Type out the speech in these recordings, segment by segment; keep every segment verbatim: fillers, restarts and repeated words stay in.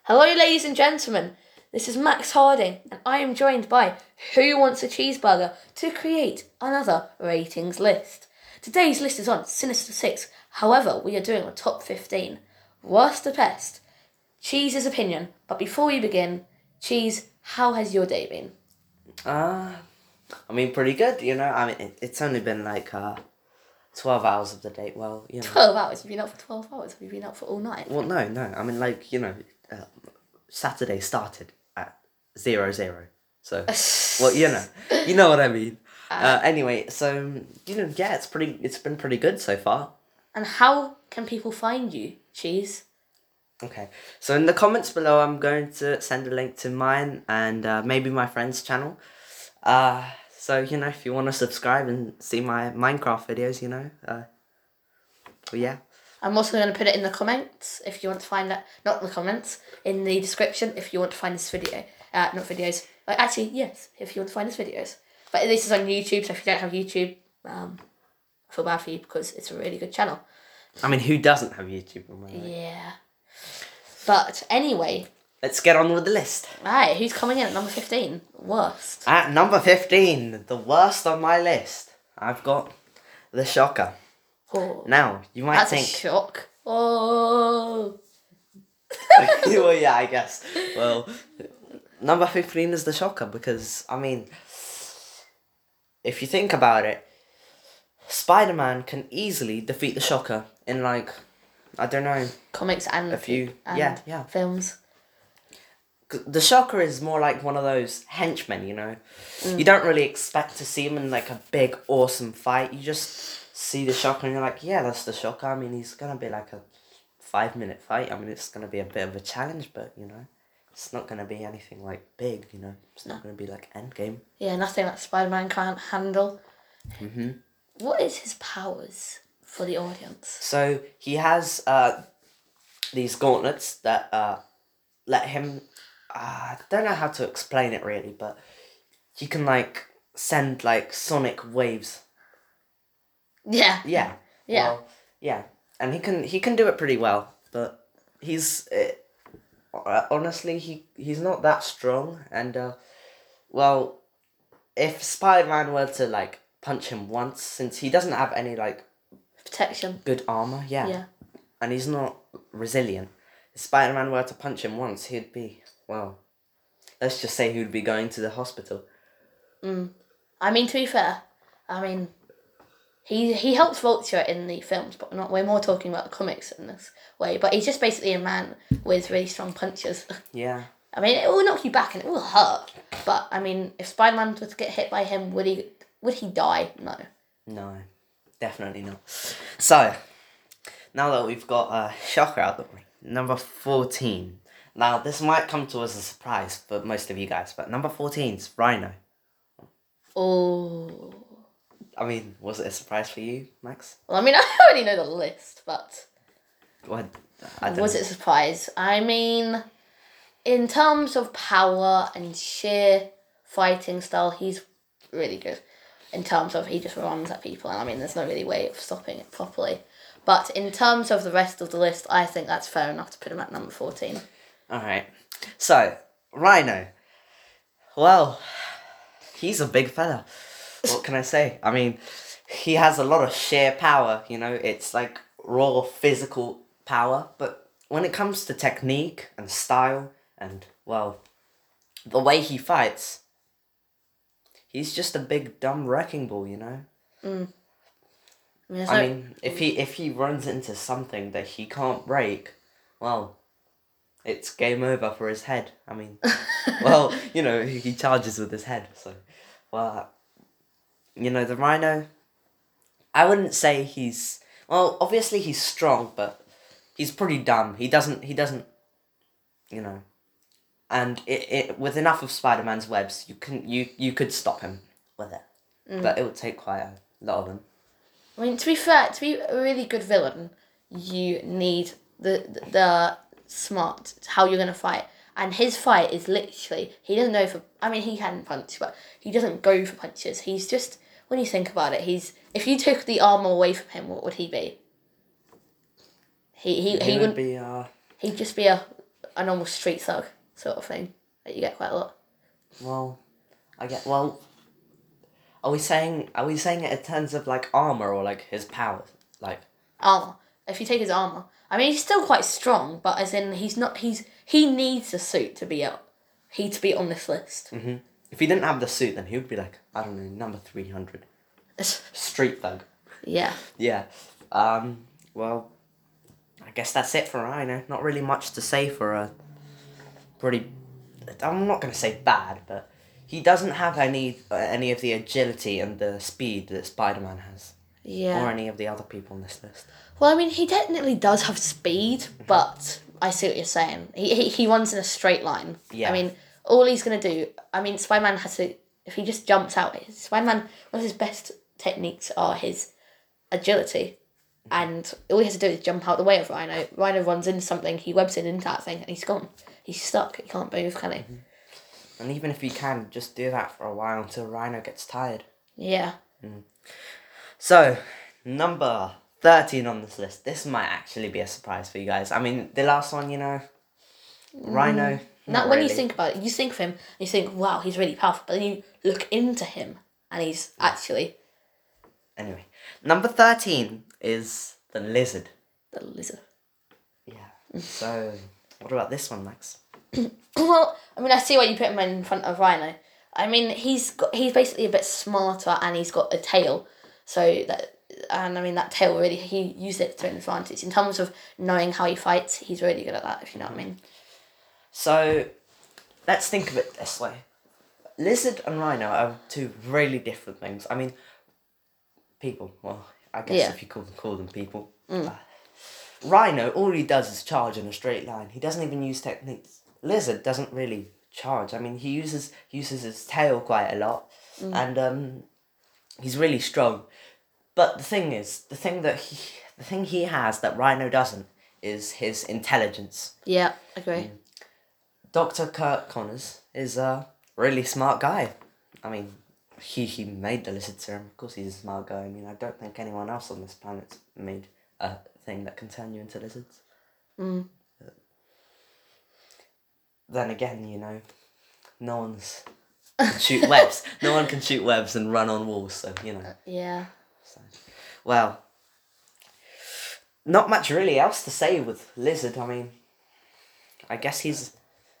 Hello, ladies and gentlemen. This is Max Harding, and I am joined by Who Wants a Cheeseburger to create another ratings list. Today's list is on Sinister Six. However, we are doing a top fifteen. Worst to best. Cheese's opinion. But before we begin, Cheese, how has your day been? Uh, I mean, pretty good, you know. I mean, it, it's only been like uh, twelve hours of the day. Well, you know. twelve hours? Have you been up for twelve hours? Have you been up for all night? Well, no, no. I mean, like, you know, uh, Saturday started at zero zero. So, well, you know, you know what I mean. Uh, anyway, so, you know, yeah, it's pretty. It's been pretty good so far. And how can people find you, Cheese? Okay, so in the comments below, I'm going to send a link to mine and uh, maybe my friend's channel. Uh, so, you know, if you want to subscribe and see my Minecraft videos, you know, uh, well, yeah. I'm also going to put it in the comments if you want to find that. Not in the comments, in the description if you want to find this video. Uh, not videos. Like, actually, yes, if you want to find this videos. But this is on YouTube, so if you don't have YouTube, um, I feel bad for you because it's a really good channel. I mean, who doesn't have YouTube? Am I right? Yeah. But anyway. Let's get on with the list. Right, who's coming in at number fifteen? Worst. At number fifteen, the worst on my list, I've got The Shocker. Oh, now, you might that's think... That's a shock. Oh. Well, yeah, I guess. Well, number fifteen is The Shocker because, I mean, if you think about it, Spider-Man can easily defeat the Shocker in, like, I don't know... Comics and... A few, and yeah, yeah. Films. The Shocker is more like one of those henchmen, you know? Mm. You don't really expect to see him in, like, a big, awesome fight. You just see the Shocker and you're like, yeah, that's the Shocker. I mean, he's going to be, like, a five-minute fight. I mean, it's going to be a bit of a challenge, but, you know, it's not going to be anything, like, big, you know? It's not going to be, like, Endgame. Yeah, nothing that Spider-Man can't handle. Mm-hmm. What is his powers for the audience? So, he has uh, these gauntlets that uh, let him... Uh, I don't know how to explain it really, but he can, like, send, like, sonic waves. Yeah. Yeah. Yeah. Well, yeah. And he can he can do it pretty well, but he's... Uh, honestly, he, he's not that strong, and, uh, well, if Spider-Man were to, like, punch him once, since he doesn't have any, like... Protection. Good armour, yeah. Yeah. And he's not resilient. If Spider-Man were to punch him once, he'd be... Well, let's just say he would be going to the hospital. Mm. I mean, to be fair, I mean, he he helps Vulture in the films, but not. We're more talking about the comics in this way. But he's just basically a man with really strong punches. Yeah. I mean, it will knock you back and it will hurt. But I mean, if Spider-Man were to get hit by him, would he would he die? No. No, definitely not. So, now that we've got uh, Shocker out the way, number fourteen. Now, this might come to us as a surprise for most of you guys, but number fourteen is Rhino. Oh. I mean, was it a surprise for you, Max? Well, I mean, I already know the list, but... What? I don't was know. it a surprise? I mean, in terms of power and sheer fighting style, he's really good. In terms of he just runs at people, and I mean, there's no really way of stopping it properly. But in terms of the rest of the list, I think that's fair enough to put him at number fourteen. Alright, so, Rhino. Well, he's a big fella. What can I say? I mean, he has a lot of sheer power, you know, it's like raw physical power, but when it comes to technique and style and, well, the way he fights, he's just a big dumb wrecking ball, you know? Mm. I mean, I no... mean, if he if he runs into something that he can't break, well... It's game over for his head. I mean, well, you know, he charges with his head. So, well, you know, the Rhino, I wouldn't say he's, well, obviously he's strong, but he's pretty dumb. He doesn't, he doesn't, you know, and it, it with enough of Spider-Man's webs, you can, you, you could stop him with it. Mm. But it would take quite a lot of them. I mean, to be fair, to be a really good villain, you need the, the, the smart how you're going to fight, and his fight is literally, he doesn't know for, I mean, he can punch, but he doesn't go for punches. He's just, when you think about it, he's, if you took the armor away from him, what would he be? He he, he, he would wouldn't be uh he'd just be a a normal street thug sort of thing that you get quite a lot. Well, I get well. Are we saying are we saying it in terms of like armor or like his powers? Like Armor. If you take his armor, I mean, he's still quite strong, but as in he's not. He's he needs a suit to be up. He to be on this list. hmm if he didn't have the suit, then he would be like I don't know number three hundred. Street thug. Yeah. Yeah. Um. Well, I guess that's it for Rhino. Not really much to say for a pretty. I'm not gonna say bad, but he doesn't have any uh, any of the agility and the speed that Spider-Man has, Yeah. or any of the other people on this list. Well, I mean, he technically does have speed, but I see what you're saying. He he, he runs in a straight line. Yeah. I mean, all he's gonna do. I mean, Spider-Man has to. If he just jumps out, Spider-Man. One of his best techniques are his agility, and all he has to do is jump out the way of Rhino. Rhino runs into something, he webs it into that thing, and he's gone. He's stuck. He can't move, can he? Mm-hmm. And even if you can, just do that for a while until Rhino gets tired. Yeah. So, number thirteen on this list. This might actually be a surprise for you guys. I mean, the last one, you know, Rhino. Now, not when really. you think about it, you think of him, and you think, wow, he's really powerful. But then you look into him, and he's actually Anyway, number thirteen is the Lizard. the lizard. Yeah. So, what about this one, Max? Well, I mean, I see why you put him in front of Rhino. I mean, he's got he's basically a bit smarter, and he's got a tail. So that, and I mean, that tail really, he used it to an advantage in terms of knowing how he fights. He's really good at that, if you know what I mean. So, let's think of it this way. Lizard and Rhino are two really different things. I mean, people, well, I guess Yeah. if you call them, call them people. Uh, Rhino, all he does is charge in a straight line. He doesn't even use techniques. Lizard doesn't really charge. I mean, he uses uses his tail quite a lot, and um, he's really strong. But the thing is, the thing that he, the thing he has that Rhino doesn't is his intelligence. Yeah, agree. Doctor Kurt Connors is a really smart guy. I mean, he, he made the lizard serum. Of course, he's a smart guy. I mean, I don't think anyone else on this planet's made a thing that can turn you into lizards. Mm. But then again, you know, no one's can shoot webs. No one can shoot webs and run on walls. So you know. Yeah. So, well, not much really else to say with Lizard. I mean, I guess he's.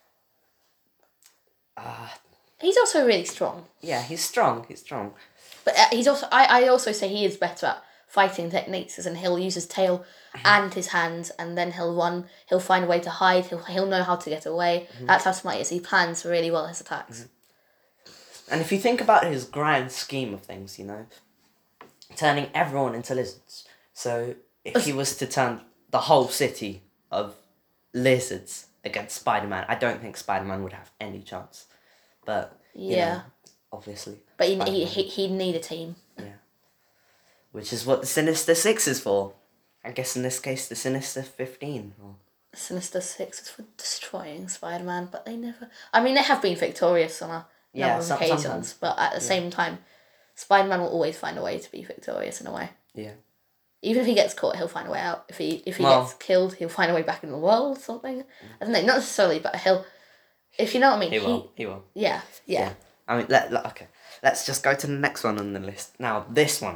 Uh, He's also really strong. yeah, he's strong. He's strong. But uh, he's also, I, I also say he is better at fighting techniques, as in he'll use his tail and his hands, and then he'll run, he'll find a way to hide, he'll, he'll know how to get away. That's how smart he is. He plans really well his attacks. And if you think about his grand scheme of things, you know, turning everyone into lizards. So if he was to turn the whole city of lizards against Spider-Man, I don't think Spider-Man would have any chance. But, you Yeah. know, obviously. But he, he, Spider-Man- he, he'd need a team. Yeah. Which is what the Sinister Six is for. I guess in this case, the Sinister Fifteen. Or... Sinister Six is for destroying Spider-Man, but they never... I mean, they have been victorious on a Yeah, number of some- occasions, sometimes. but at the same time, Spider-Man will always find a way to be victorious in a way. Yeah. Even if he gets caught, he'll find a way out. If he if he Well- gets killed, he'll find a way back in the world or something. I don't know, not necessarily, but he'll... If you know what I mean. He will. He will. Yeah, yeah. I mean, let, let okay. Let's just go to the next one on the list. Now, this one.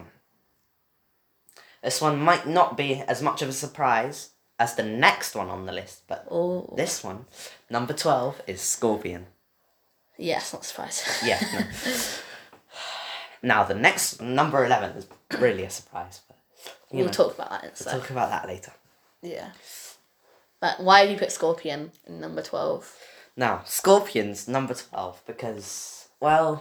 This one might not be as much of a surprise as the next one on the list, but Oh, this one, number twelve, is Scorpion. yeah, it's not a surprise. Yeah. No. Now, the next, number eleven, is really a surprise. But, you We'll know, talk about that in a we'll sec. talk about that later. Yeah. But why have you put Scorpion in number twelve? Now, Scorpion's number twelve because, well,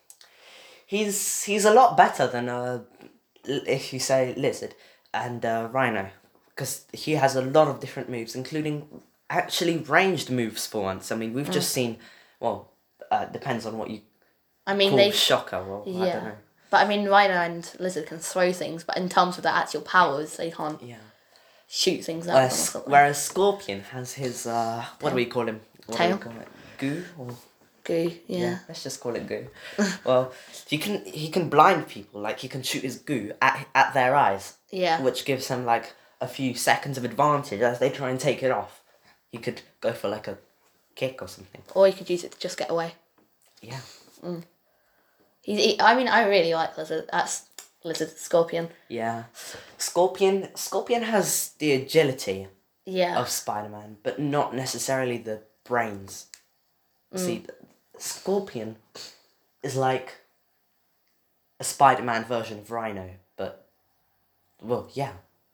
he's he's a lot better than, uh, if you say Lizard and uh, Rhino, because he has a lot of different moves, including actually ranged moves for once. I mean, we've just seen, well, uh, depends on what you I mean, call they... Shocker, or I don't Yeah. know. But I mean, Rhino and Lizard can throw things, but in terms of their actual powers, they can't Yeah. shoot things at them or Whereas, something. whereas Scorpion has his, uh, what do we call him? What Tail. do we call it? Goo? Or... Goo, yeah. Let's just call it goo. Well, he can he can blind people, like he can shoot his goo at at their eyes, Yeah. which gives him like a few seconds of advantage as they try and take it off. he could go for like a kick or something. Or he could use it to just get away. Yeah. He's, he, I mean, I really like Lizard. That's Lizard Scorpion. Yeah. Scorpion Scorpion has the agility Yeah. of Spider-Man, but not necessarily the brains. See, Scorpion is like a Spider-Man version of Rhino, but well, yeah.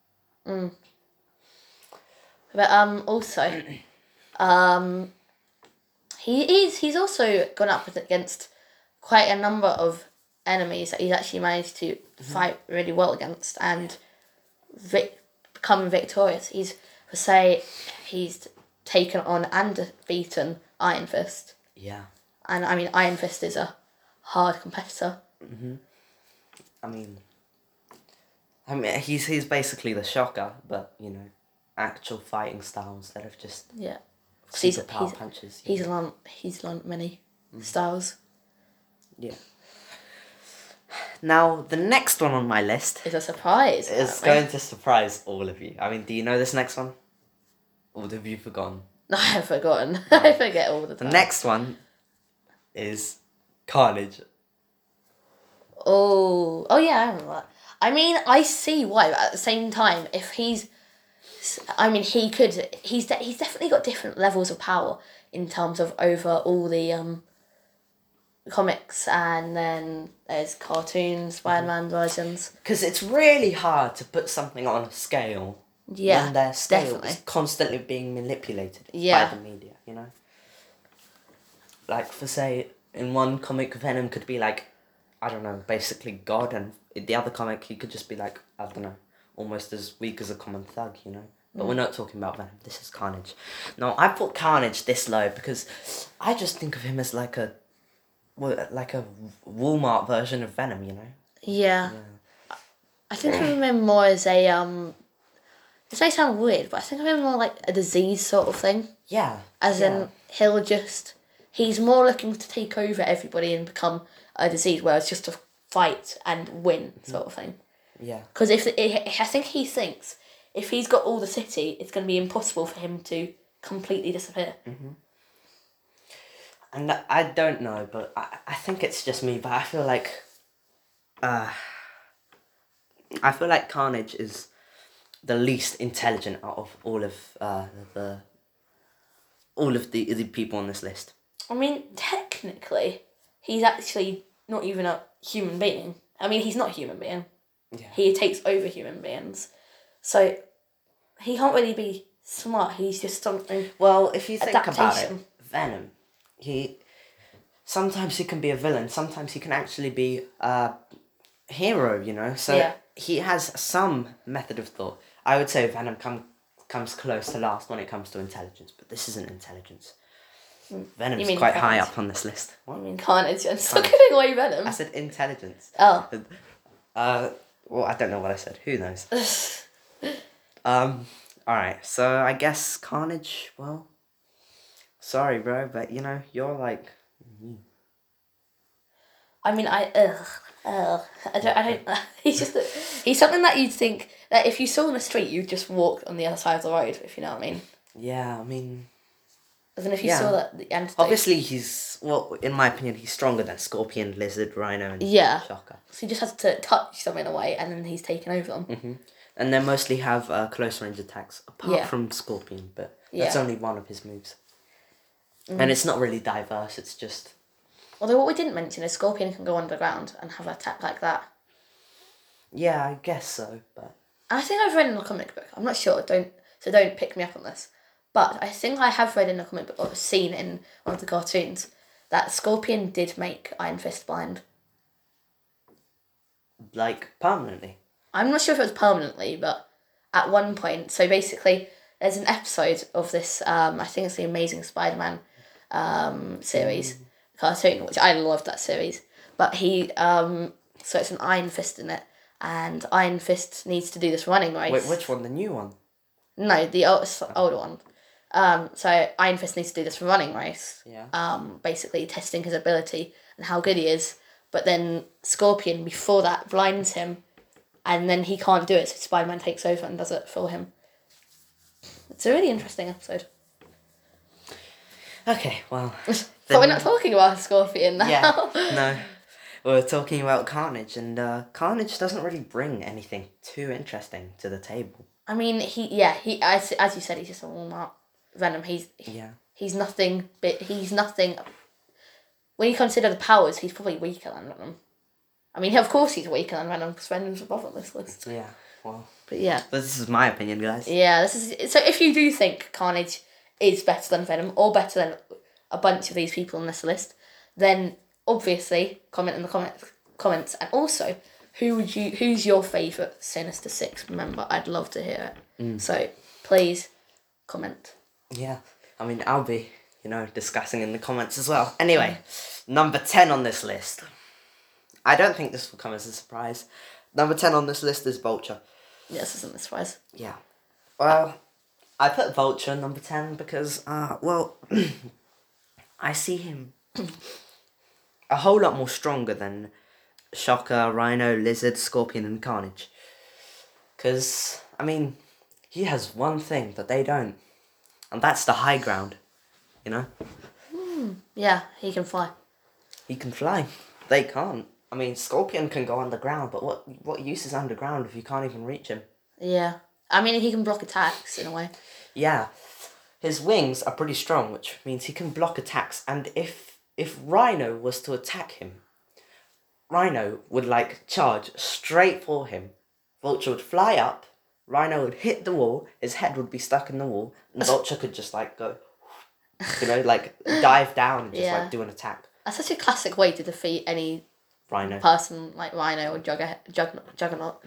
But um, also, um, he is he's also gone up against quite a number of enemies that he's actually managed to fight really well against and vic- become victorious. He's, for say, he's taken on and beaten Iron Fist. Yeah. And I mean, Iron Fist is a hard competitor. I mean, I mean, he's he's basically the Shocker, but you know, actual fighting style instead of just Yeah. He's, super power he's, punches. he's learned, he's learned many styles. Yeah. Now the next one on my list It's a surprise. is apparently. going to surprise all of you. I mean, do you know this next one? Or have you forgotten? No, I've forgotten. I forget all the The time. next one is Carnage. Oh, oh yeah, I remember that. I mean, I see why, but at the same time, if he's, I mean, he could, he's de- he's definitely got different levels of power in terms of over all the um, comics, and then there's cartoons, Spider-Man versions. Because it's really hard to put something on a scale Yeah, when their scale definitely. is constantly being manipulated Yeah. by the media, you know? Like, for say, in one comic, Venom could be like, I don't know, basically God, and in the other comic, he could just be like, I don't know, almost as weak as a common thug, you know? But we're not talking about Venom, this is Carnage. No, I put Carnage this low because I just think of him as like a, well, like a Walmart version of Venom, you know? Yeah. I think of him more as a, um, this may sound weird, but I think of him more like a disease sort of thing. Yeah. As yeah. in, he'll just, he's more looking to take over everybody and become a disease, whereas just to fight and win sort of thing. Yeah. Because if, I think he thinks, if he's got all the city, it's going to be impossible for him to completely disappear. And I don't know, but I, I think it's just me, but I feel like, uh, I feel like Carnage is the least intelligent out of all of uh, the, all of the, the people on this list. I mean, technically, he's actually not even a human being. I mean, he's not a human being. Yeah. He takes over human beings. So, he can't really be smart. He's just something... Well, if you think about it, Adaptation. Venom, he, sometimes he can be a villain, sometimes he can actually be a hero, you know? So Yeah. he has some method of thought. I would say Venom come, comes close to last when it comes to intelligence, but this isn't intelligence. Venom's You mean quite high Carnage? up on this list. I What? mean, Carnage. I'm still giving away Venom. I said intelligence. Oh. Uh, well, I don't know what I said. Who knows? um, alright, so I guess Carnage, well, sorry, bro, but you know, you're like, I mean, I ugh, ugh. I don't. I don't. He's just. A, he's something that you'd think that if you saw on the street, you'd just walk on the other side of the road. If you know what I mean. yeah, I mean, As in, if you Yeah. saw that the antidote. obviously he's, well, in my opinion, he's stronger than Scorpion, Lizard, Rhino, and Yeah. Shocker. So he just has to touch them in a way, and then he's taken over them. Mm-hmm. And they mostly have uh, close range attacks, apart Yeah. from Scorpion, but that's Yeah. only one of his moves. And it's not really diverse, it's just, Although what we didn't mention is Scorpion can go underground and have an attack like that. yeah, I guess so, but... And I think I've read in a comic book. I'm not sure. Don't so don't pick me up on this. But I think I have read in a comic book or seen in one of the cartoons that Scorpion did make Iron Fist blind. Like, permanently. I'm not sure if it was permanently, but at one point, so basically, there's an episode of this, um, I think it's the Amazing Spider-Man um, series, cartoon, which I love that series, but he, um, so it's an Iron Fist in it, and Iron Fist needs to do this running race. Wait, which one? The new one? No, the old, older one. Um, so Iron Fist needs to do this running race, Yeah. um, basically testing his ability and how good he is, but then Scorpion, before that, blinds him, and then he can't do it, so Spider-Man takes over and does it for him. It's a really interesting episode. Okay, well. But we're then- not talking about Scorpion now. Yeah, no. We're talking about Carnage, and uh, Carnage doesn't really bring anything too interesting to the table. I mean, he yeah he as as you said, he's just a Walmart Venom. He's Yeah. he's nothing. But he's nothing. When you consider the powers, he's probably weaker than Venom. I mean, of course he's weaker than Venom because Venom's above on this list. Yeah, well. But yeah, But this is my opinion, guys. yeah. This is so. If you do think Carnage is better than Venom or better than a bunch of these people on this list, then obviously comment in the comments. Comments and also, who would you? Who's your favourite Sinister Six member? I'd love to hear it. Mm. So please comment. Yeah, I mean, I'll be, you know, discussing in the comments as well. Anyway, number ten on this list. I don't think this will come as a surprise. Number ten on this list is Vulture. Yes, isn't this surprise? Yeah. Well, I put Vulture number ten because, uh, well, I see him a whole lot more stronger than Shocker, Rhino, Lizard, Scorpion, and Carnage. Because, I mean, he has one thing that they don't, and that's the high ground, you know? Yeah, he can fly. He can fly. They can't. I mean, Scorpion can go underground, but what what use is underground if you can't even reach him? Yeah, I mean he can block attacks in a way. Yeah. His wings are pretty strong, which means he can block attacks, and if if Rhino was to attack him, Rhino would, like, charge straight for him. Vulture would fly up, Rhino would hit the wall, his head would be stuck in the wall, and Vulture could just, like, go, you know, like, dive down and just, Yeah. like, do an attack. That's such a classic way to defeat any Rhino. person like Rhino or Jugger- Juggernaut. Juggernaut.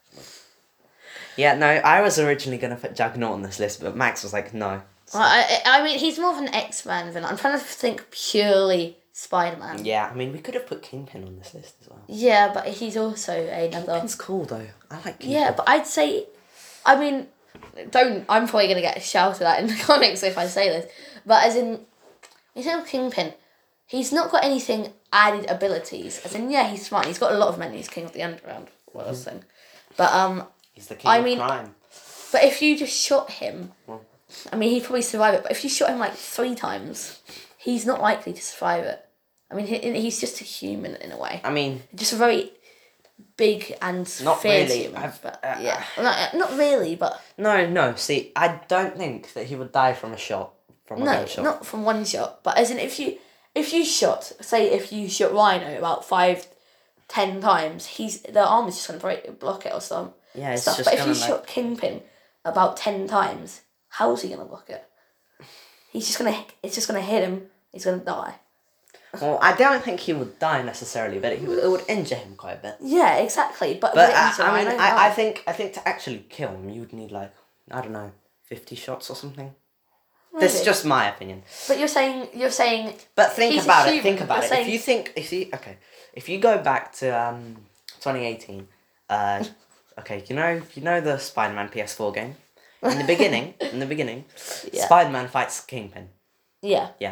Yeah, no, I was originally going to put Juggernaut on this list, but Max was like, no. Well, I, I mean, he's more of an X-Man villain. I'm trying to think purely Spider-Man. Yeah, I mean, we could have put Kingpin on this list as well. Yeah, but he's also another. Kingpin's cool, though. I like Kingpin. Yeah, but I'd say, I mean, don't. I'm probably gonna get shouted at in the comics if I say this, but as in, in terms of Kingpin, he's not got anything added abilities. As in, yeah, he's smart. He's got a lot of men. He's king of the underground. What else thing? But um, He's the king I of mean- crime. but if you just shot him, Well. I mean, he'd probably survive it. But if you shot him like three times, he's not likely to survive it. I mean, he, he's just a human in a way. I mean, Just a very big and Not fierce really. human. I've- But uh, yeah, Well, not, not really, but no, no. See, I don't think that he would die from a shot, from a no, gunshot. not from one shot. But as in, if you if you shot, say, if you shot Rhino about five, ten times, he's the arm is just gonna break, block it or some Yeah, it's stuff. just But if gonna, you like- shot Kingpin about ten times, how's he gonna block it? He's just gonna. It's just gonna hit him. He's gonna die. Well, I don't think he would die necessarily, but it, it would injure him quite a bit. Yeah, exactly. But, But would it I, injure I mean, Rhino? I, No. I think I think to actually kill him, you would need, like, I don't know, fifty shots or something. This is Maybe. just my opinion. But you're saying you're saying But think He's a about it. human. Think about You're it. saying- If you think, if you okay, if you go back to um twenty eighteen, uh, okay, you know, you know the Spider-Man P S four game. In the beginning, in the beginning, Yeah. Spider-Man fights Kingpin. yeah. Yeah.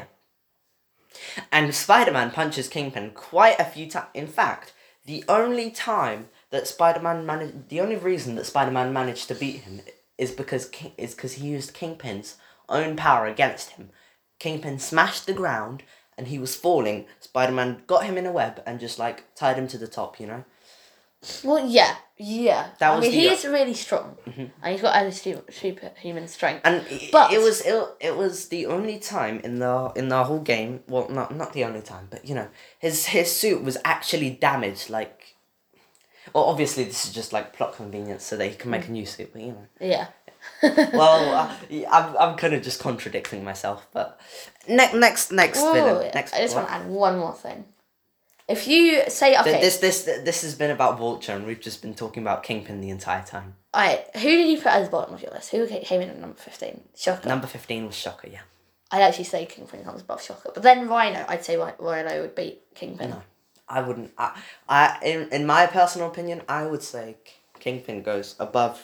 And Spider-Man punches Kingpin quite a few times. In fact, the only time that Spider-Man managed, the only reason that Spider-Man managed to beat him is because King, is because he used Kingpin's own power against him. Kingpin smashed the ground and he was falling. Spider-Man got him in a web and just, like, tied him to the top, you know? Well, yeah, yeah. That I was mean, the- he is really strong, and he's got added super, superhuman strength. And it, But- it was it, it was the only time in the in the whole game. Well, not not the only time, but you know, his his suit was actually damaged. Like, well, obviously this is just like plot convenience so that he can make a new suit. But you know, Yeah. well, uh, I'm I'm kind of just contradicting myself. But next next next Whoa, villain. yeah. Next. I just what? want to add one more thing. If you say okay, Th- This this this has been about Vulture, and we've just been talking about Kingpin the entire time. alright, who did you put at the bottom of your list? Who ca- came in at number fifteen? Shocker. Number fifteen was Shocker. Yeah. I'd actually say Kingpin comes above Shocker, but then Rhino, I'd say Rhi- Rhino would beat Kingpin. No. I wouldn't. I, I in in my personal opinion, I would say Kingpin goes above.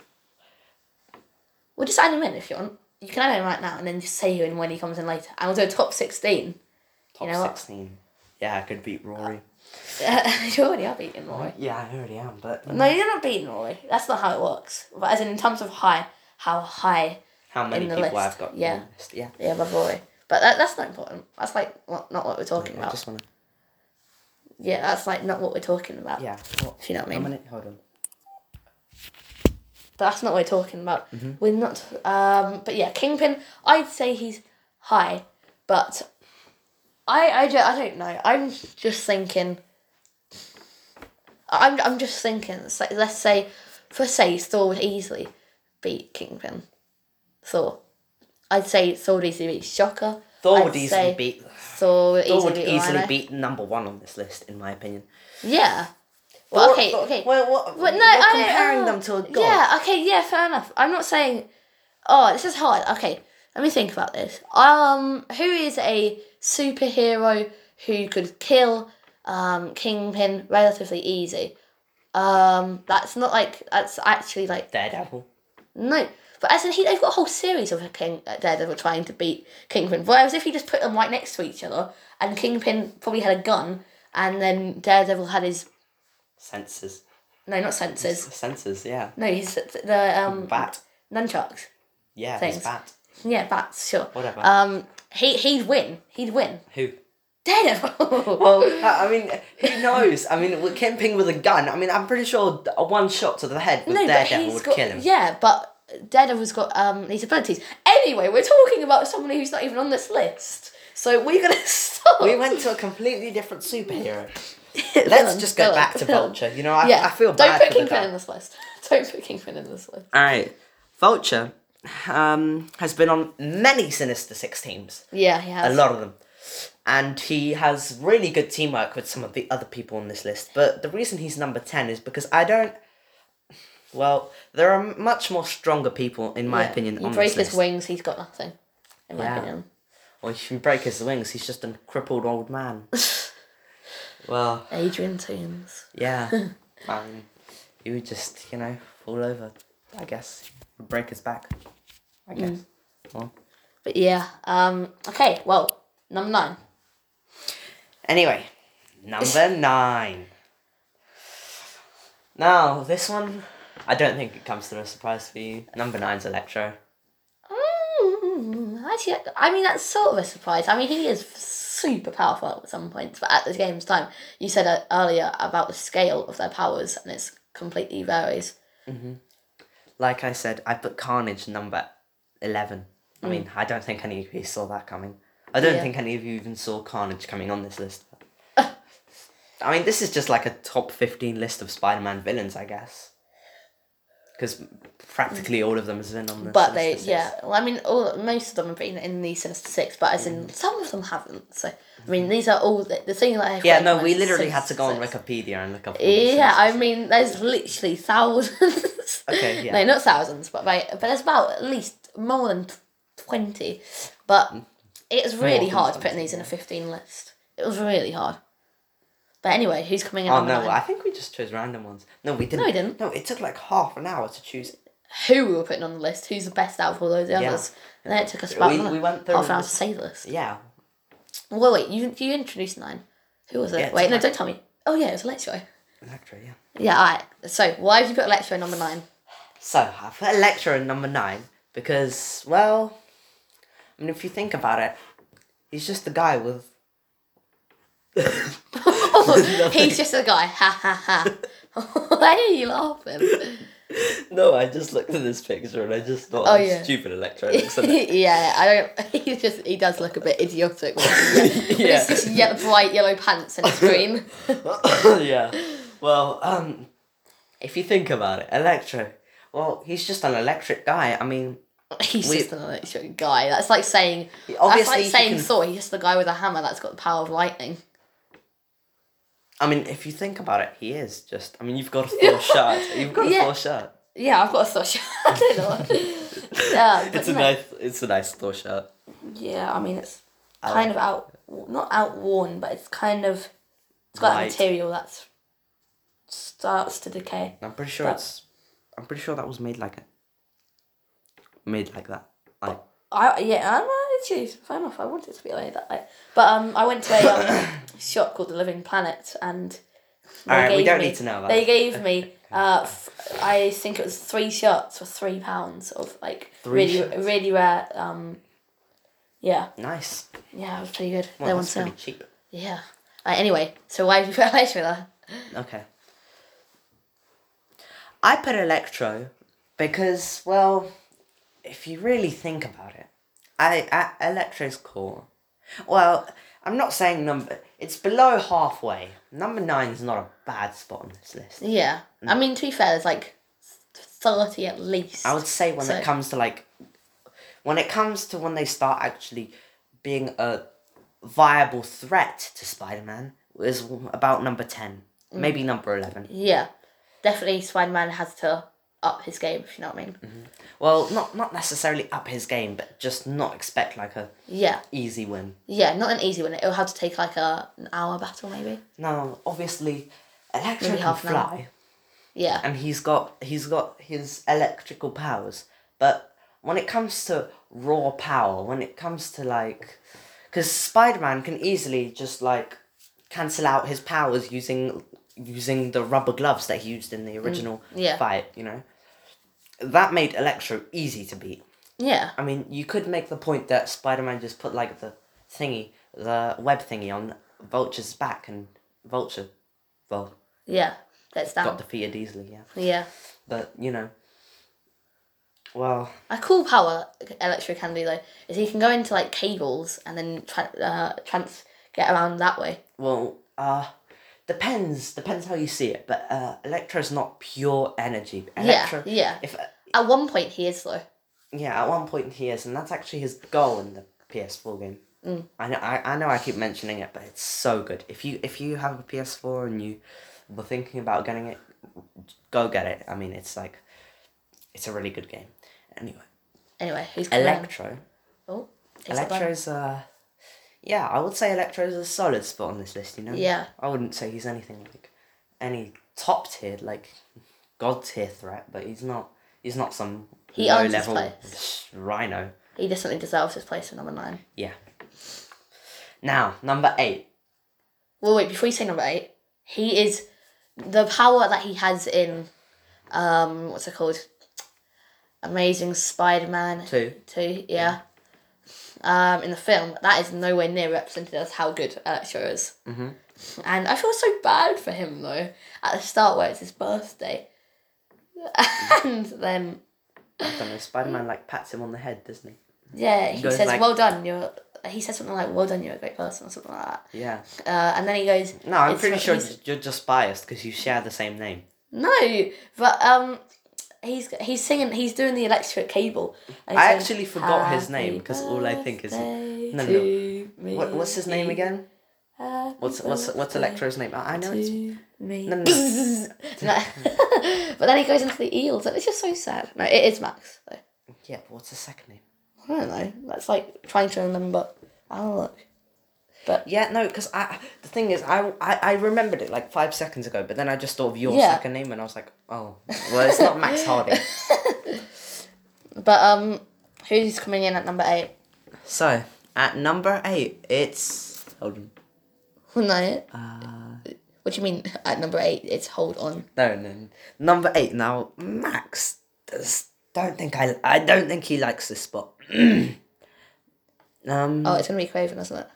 We'll just add him in if you want. You can add him right now, and then just say him when he comes in later, and we'll do a top sixteen. Top You know what? sixteen. Yeah, I could beat Rory. you already are beating Roy. Yeah, I already am, but No, you're not beating Roy. That's not how it works. But as in, in terms of high, how high, how many in the people list, I've got? yeah. On the list. Yeah. yeah, above Roy. But that, that's not important. That's like what, not what we're talking I about. just want to. Yeah, that's like not what we're talking about. Yeah. What? If you know what I How mean. many? Hold on. But that's not what we're talking about. Mm-hmm. We're not. Um, but yeah, Kingpin. I'd say he's high, but I I, ju- I don't know. I'm just thinking. I'm I'm just thinking. It's like, let's say, for say Thor would easily beat Kingpin. Thor. I'd say Thor would easily beat Shocker. Thor I'd would easily say beat. Thor would Thor easily would beat easily Rhino. beat number one on this list, in my opinion. Yeah. Well, Thor- okay, Thor- okay. Well, what? But no, you're I, comparing uh, them to a god. Yeah, okay, yeah, fair enough. I'm not saying. Oh, this is hard. Okay, let me think about this. Um, who is a superhero who could kill um Kingpin relatively easy? Um, that's not like that's actually like Daredevil. no. But as in, he, they've got a whole series of King uh, Daredevil trying to beat Kingpin. Whereas if you just put them right next to each other, and Kingpin probably had a gun, and then Daredevil had his Senses. no, not senses. Senses, yeah. No, he's the, the um Bat. nunchucks. Yeah, Things. his bat. Yeah, bats. Sure. Whatever. Um, he he'd win. He'd win. Who? Daredevil. Well, I I mean, who knows? I mean, with Kingpin with a gun, I mean, I'm pretty sure a one shot to the head with no, but Daredevil he's would got kill him. yeah, but Daredevil's got um these abilities. Anyway, we're talking about somebody who's not even on this list, so we're gonna stop. We went to a completely different superhero. Villain, Let's just go villain, back to villain. Vulture. You know, I, Yeah, I feel don't bad put for the Kingpin guy. in this list. Don't put Kingpin in this list. All right, Vulture um, has been on many Sinister Six teams, Yeah, he has. a lot of them, and he has really good teamwork with some of the other people on this list. But the reason he's number ten is because I don't. Well, there are much more stronger people, in my Yeah. opinion, You on break this his list. wings, he's got nothing. In my Yeah. opinion. Well, if you break his wings, he's just a crippled old man. Well, Adrian Toomes. yeah. I mean, he would just, you know, fall over, I guess. Break his back, I guess. Mm. Well, But yeah. Um. Okay. Well, number nine. anyway, number nine. Now, this one, I don't think it comes to a surprise for you. Number nine's Electro. Mm, actually, I mean that's sort of a surprise. I mean he is super powerful at some points, but at the game's time, you said uh, earlier about the scale of their powers, and it's completely varies. Like I said, I put Carnage number eleven. I mean, I don't think any of you saw that coming. I don't Yeah. think any of you even saw Carnage coming on this list. I mean, this is just like a top fifteen list of Spider-Man villains, I guess. Because practically all of them has been on this But Sinister they, Six. yeah, well, I mean, all most of them have been in the Sinister Six, but as in some of them haven't. So I mean, these are all the, the thing that I've Yeah, read no, on we is literally had to go on Sinister Six. Wikipedia and look up all the Yeah, Sinister I Six. mean, there's literally thousands. Okay, yeah. No, not thousands, but right, but there's about at least more than twenty. But it was really than hard putting twenty, these in a fifteen list. It was really hard. But anyway, who's coming in? Oh, number no, nine? I think we just chose random ones. No, we didn't. No, we didn't. No, it took like half an hour to choose. Who we were putting on the list? Who's the best out of all those Yeah. others? And then it took us about We- another we went through half an hour to this- say the list. Yeah. Well, wait, you you introduced nine. Who was it? Yeah, it's wait, no, Elec- don't tell me. Oh yeah, it was Electro. Electro, yeah. Yeah, alright. So why have you put Electro number nine? So, I put Electro in number nine because, well, I mean, if you think about it, he's just a guy with... He's just a guy. Ha ha ha. Why are you laughing? No, I just looked at this picture and I just thought, Oh, oh, yeah. stupid Electro looks at it. Yeah, I don't. He just he does look a bit idiotic. Yeah, Yeah. It's just ye- bright yellow pants and it's green. Yeah. Well, um, if you think about it, Electro, well, he's just an electric guy. I mean, He's We- just an electric guy. That's like saying. Obviously, that's like he saying can- Thor. He's just the guy with a hammer that's got the power of lightning. I mean, if you think about it, he is just. I mean, you've got a Thor shirt. You've got a Yeah. Thor shirt. Yeah, I've got a Thor shirt. I don't know. Yeah, but It's a no. nice. It's a nice Thor shirt. Yeah, I mean it's I kind like of out, not outworn, but it's kind of it's got that Light. material that's starts to decay. I'm pretty sure But- it's. I'm pretty sure that was made like it. Made like that. Like. I yeah, I'm actually fair enough. I wanted it to be like that, like, but um, I went to a um, shop called the Living Planet, and they Alright, we gave don't me- need to know that. They gave me uh, f- I think it was three shirts for three pounds of like Three really shirts? really rare um, Yeah. Nice. Yeah, it was pretty good. Well, They're on that's sale. pretty cheap. Yeah. Right, anyway, so why did you put Electro there? Okay. I put Electro because, well, if you really think about it, I, I Electro's cool. Well, I'm not saying number. It's below halfway. Number nine's not a bad spot on this list. Yeah. I mean, to be fair, there's like thirty at least. I would say when So- it comes to like, when it comes to when they start actually being a viable threat to Spider-Man, is about number ten, maybe number eleven. Yeah. Definitely Spider-Man has to up his game, if you know what I mean. Mm-hmm. Well, not not necessarily up his game, but just not expect like a Yeah. easy win. Yeah, not an easy one. It'll have to take like a an hour battle, maybe. No, obviously, Electro Maybe can half an hour. fly, Yeah. and he's got he's got his electrical powers. But when it comes to raw power, when it comes to like, because Spider-Man can easily just like cancel out his powers using using the rubber gloves that he used in the original yeah. fight. You know, that made Electro easy to beat. Yeah. I mean, you could make the point that Spider-Man just put like the thingy, the web thingy on Vulture's back, and Vulture, well, Yeah. That's down. got defeated easily, yeah. Yeah. But, you know, well, A cool power Electro can do though is he can go into like cables and then tra- uh, trans get around that way. well, uh, depends, depends how you see it, but uh, Electro's not pure energy. Electro, yeah. Yeah. If, uh, At one point he is though. yeah, at one point he is, and that's actually his goal in the P S four game. Mm. I know, I, I know I keep mentioning it, but it's so good. If you if you have a P S four and you were thinking about getting it, go get it. I mean, it's like, it's a really good game. Anyway, Anyway, who's coming? Electro. Oh, takes that back. Electro's, uh, yeah, I would say Electro's a solid spot on this list, you know? Yeah. I wouldn't say he's anything like, any top tier, like, god tier threat, but he's not, he's not some He low earns his level place. rhino. He definitely deserves his place for number nine. Yeah. Now, number eight. Well, wait, before you say number eight, he is the power that he has in, um, what's it called? Amazing Spider-Man Two. two, yeah. Um, in the film, that is nowhere near represented as how good Electro is. Mm-hmm. And I feel so bad for him though at the start where it's his birthday, and then I don't know, Spider-Man, like, pats him on the head, doesn't he? yeah, he goes says, like- "Well done, you're." He says something like, "Well done, you're a great person," or something like that. Yeah. Uh, and then he goes, No, I'm It's pretty not- sure he's- you're just biased because you share the same name. "No," but um, he's he's singing, he's doing the electric cable. and he's I saying, actually forgot his "Happy name, 'cause all I think is- birthday no, no. to me. What, what's his name again? Happy What's what's what's birthday Electro's name? I I know it's... to me. No, no, No. But then he goes into the eels, and it's just so sad. No, it is Max, though. Yeah, but what's the second name? I don't know. That's like trying to remember. I'll look. Yeah, no, because I the thing is, I, I, I remembered it like five seconds ago, but then I just thought of your Yeah. second name, and I was like, oh, well, it's not Max Hardy. But um, who's coming in at number eight? So, at number eight, it's... Hold on. No. Uh, What do you mean at number eight? It's hold on. no, no. Number eight, now, Max does... Don't think I... I don't think he likes this spot. um, Oh, it's gonna be Craven, isn't it?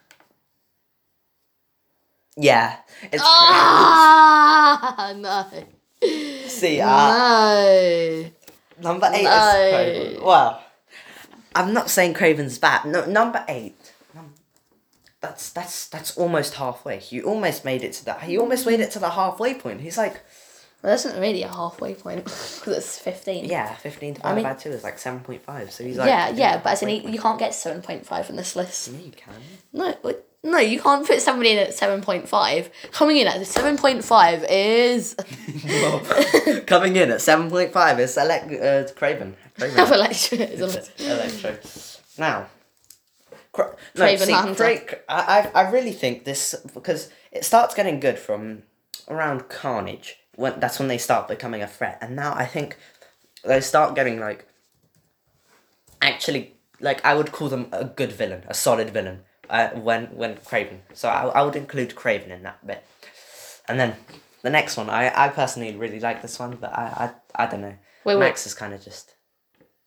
yeah. It's Ah no. See, uh, No. number eight No. is Craven. Well, I'm not saying Craven's bad. No, number eight. num- That's that's that's almost halfway. You almost made it to that. He almost made it to the halfway point. He's like, Well, that's not really a halfway point because it's fifteen. yeah, fifteen divided mean- by two is like seven point five. So he's like, yeah, yeah, but as in halfway he, point. you can't get seven point five on this list. Yeah, you can. No, wait, no, you can't put somebody in at seven point five. Coming in at seven point five is Well, coming in at seven point five is elect uh, Craven. Craven. Electro. is on it. Electro. Now, Cra- no, Craven see, Hunter. Cra- I, I I really think this, because it starts getting good from around Carnage. When that's when they start becoming a threat, and now I think they start getting like actually like I would call them a good villain, a solid villain. Uh, when when Craven, so I I would include Craven in that bit, and then the next one I, I personally really like this one, but I I, I don't know. Wait, wait. Max is kind of just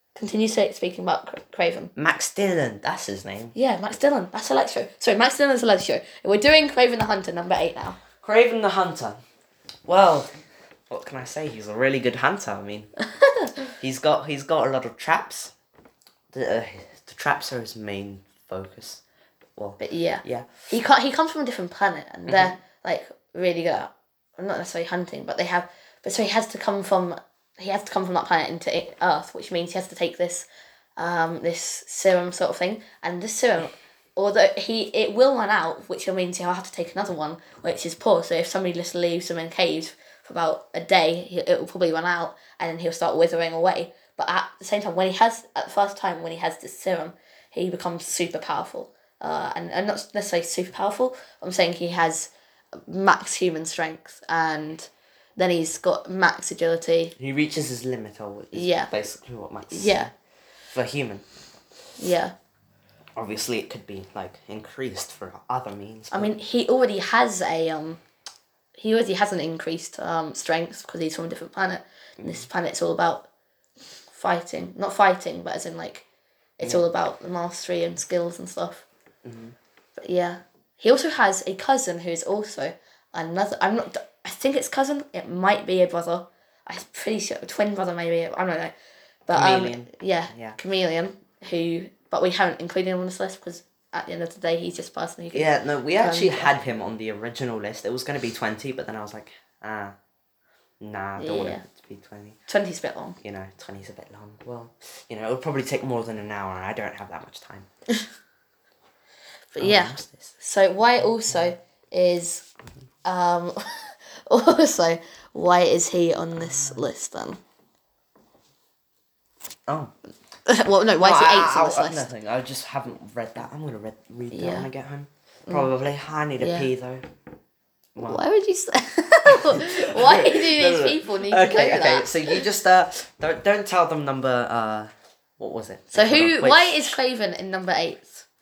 Continue say, speaking about Cra- Craven. Max Dillon, that's his name. Yeah, Max Dillon. That's Electro. Sorry, Max Dillon's Electro. We're doing Craven the Hunter, number eight now. Craven the Hunter. Well, what can I say? He's a really good hunter. I mean, he's got he's got a lot of traps. The uh, the traps are his main focus. Well, But yeah. yeah. He ca- he comes from a different planet, and they're like really good at, well, not necessarily hunting, but they have. But so he has to come from he has to come from that planet into I- Earth, which means he has to take this, um, this serum sort of thing, and this serum, although he it will run out, which means he'll have to take another one, which is poor. So if somebody just leaves him in caves for about a day, he, it will probably run out, and then he'll start withering away. But at the same time, when he has at the first time when he has this serum, he becomes super powerful. Uh, and, and not necessarily super powerful. I'm saying he has max human strength, and then he's got max agility. He reaches his limit, or is Yeah. basically what Max is Yeah, for human. yeah. Obviously, it could be like increased for other means. I but- mean, he already has a um, he already has an increased um strength because he's from a different planet. And this planet's all about fighting, not fighting, but as in like, it's all about the mastery and skills and stuff. But yeah, he also has a cousin who's also another. I'm not. I think it's cousin. It might be a brother. I'm pretty sure a twin brother maybe. I don't know. But Chameleon. um, yeah, Yeah. Chameleon. Who, but we haven't included him on this list because at the end of the day, he's just a person who can. Yeah, no, we actually Um, had him on the original list. It was going to be twenty, but then I was like, ah, nah, I don't want Yeah. it to be twenty. twenty's a bit long. You know, twenty's a bit long. Well, you know, it'll probably take more than an hour, and I don't have that much time. But Oh, yeah. what's this? So why also is, um, also why is he on this list then? Oh. Well, no, why is he No, eighth I, on this I, list? Nothing. I just haven't read that. I'm gonna read read that Yeah. when I get home. Probably. I need a Yeah. pee though. Well. Why would you say? Why do these No, no, no. people need okay, to know okay. that? So you just uh don't don't tell them number uh what was it? So Hold on, who? wait. Why is Craven in number eight?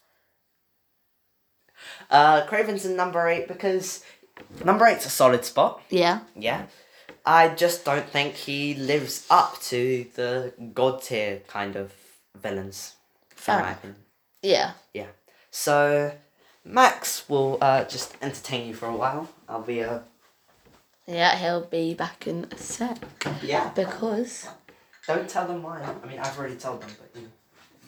Uh, Craven's in number eight because number eight's a solid spot. Yeah. Yeah. I just don't think he lives up to the god tier kind of villains. Fair in my enough. opinion. Yeah. Yeah. So Max will uh, just entertain you for a while. I'll be uh Yeah, he'll be back in a sec yeah. because Don't tell them why. I mean, I've already told them, but you know.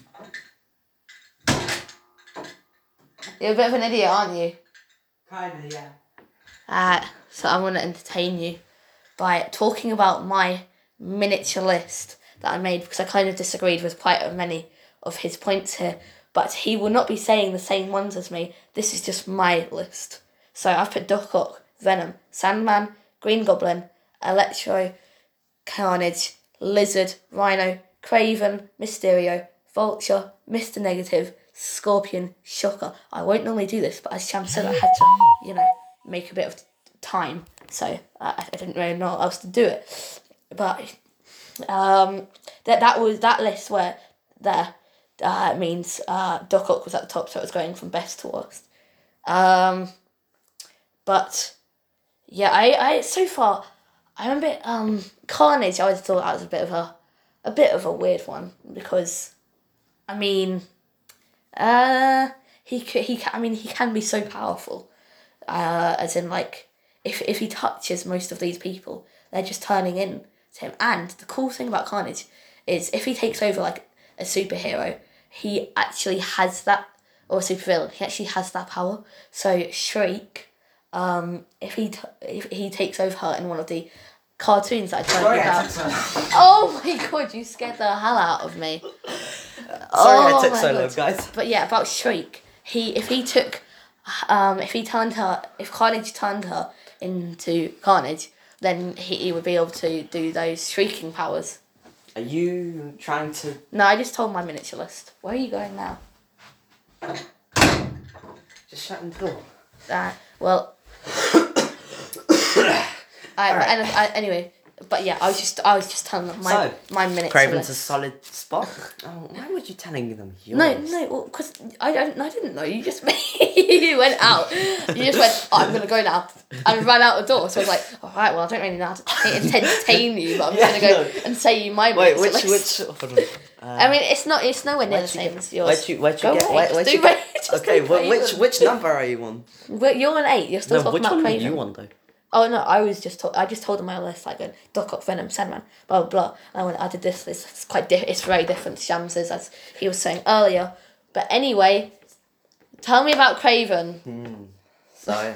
you're a bit of an idiot, aren't you? Kinda, yeah. Uh, so I'm going to entertain you by talking about my miniature list that I made because I kind of disagreed with quite many of his points here. But he will not be saying the same ones as me. This is just my list. So I've put Doc Ock, Venom, Sandman, Green Goblin, Electro, Carnage, Lizard, Rhino, Craven, Mysterio, Vulture, Mister Negative, Scorpion, Shocker. I won't normally do this, but as Cham said, I had to, you know, make a bit of time. So I, I didn't really know how else to do it. But um, that that was that list where there uh, means uh, Doc Ock was at the top, so it was going from best to worst. Um, but yeah, I, I so far I'm a bit um Carnage. I always thought that was a bit of a a bit of a weird one because I mean, uh, he could he can, I mean he can be so powerful, uh, as in like if if he touches most of these people, they're just turning in to him. And the cool thing about Carnage is if he takes over like a superhero, he actually has that, or a supervillain, he actually has that power. So Shriek, um, if he t- if he takes over her in one of the cartoons that I told you about. Oh my god, you scared the hell out of me. Sorry Oh I took my so God. long, guys. But yeah, about Shriek, he if he took, um, if he turned her, if Carnage turned her into Carnage, then he, he would be able to do those shrieking powers. Are you trying to... No, I just told my miniature list. Where are you going now? Just shutting the door. Uh, well, I, Alright. and, I, anyway, but yeah, I was just I was just telling them my So, my miniature Craven's a list. solid spot. Oh, why would you telling them yours? No, no, well, because I don't, I didn't know. You just you went out. You just went. Oh, I'm gonna go now, and ran out the door. So I was like, all right, well, I don't really know how to entertain you, but I'm Yeah, just gonna go no. and say you my Wait, miniature which, list. which... Hold on. I mean, it's not. It's nowhere near the Where'd you same get- as yours. Where'd you, where'd you Go get? Rage, Where, where'd do you get? Rage, just Okay, do wh- which Craven. which number are you on? But you're on eight. You're still No, talking which about one are Craven. you on though? Oh no, I was just told. I just told him my list, like going Doc Ock, Venom, Sandman, blah blah blah. And I went, I did this. This it's quite. Di- it's very different to Shams's, as he was saying earlier. But anyway, tell me about Craven. So,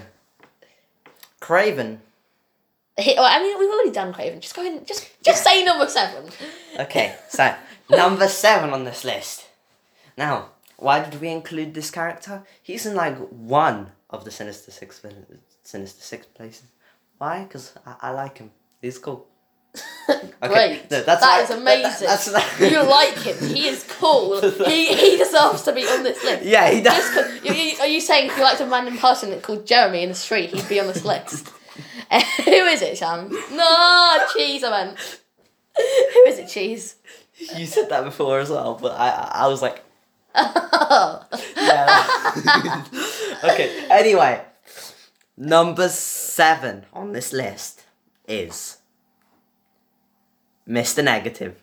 Craven. He, well, I mean, we've already done Craven. Just go in. Just just say number seven. Okay, so number seven on this list. Now, why did we include this character? He's in like one of the Sinister Six vil- Sinister Six places. Why? Because I, I like him. He's cool. Great. no, that's That why- is amazing. that- that's- You like him. He is cool. He he deserves to be on this list. Yeah, he does. Just 'cause- you, you, are you saying if you liked a random person called Jeremy in the street, he'd be on this list? Who is it, Sham? No, Cheese, I meant. Who is it, Cheese? You said that before as well, but I I I was like, Oh. yeah. Okay. Anyway, number seven on this list is Mister Negative.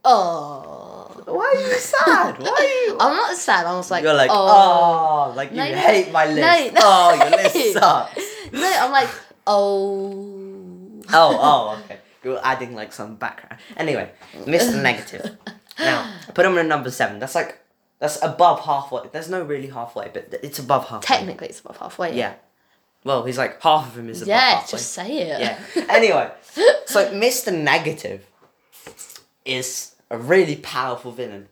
Oh. Why are you sad? Why are you? I'm not sad. I was like, You're like, oh. oh, like you No, no, hate my no, list. no. Oh, your list sucks. No, I'm like, oh. Oh, oh, okay. You're adding like some background. Anyway, Mister Negative. Now, put him in number seven. That's like, that's above halfway. There's no really halfway, but it's above halfway. Technically, it's above halfway. Yeah. Well, he's like, half of him is above Yeah, halfway. just say it. Yeah. Anyway, so Mister Negative is a really powerful villain.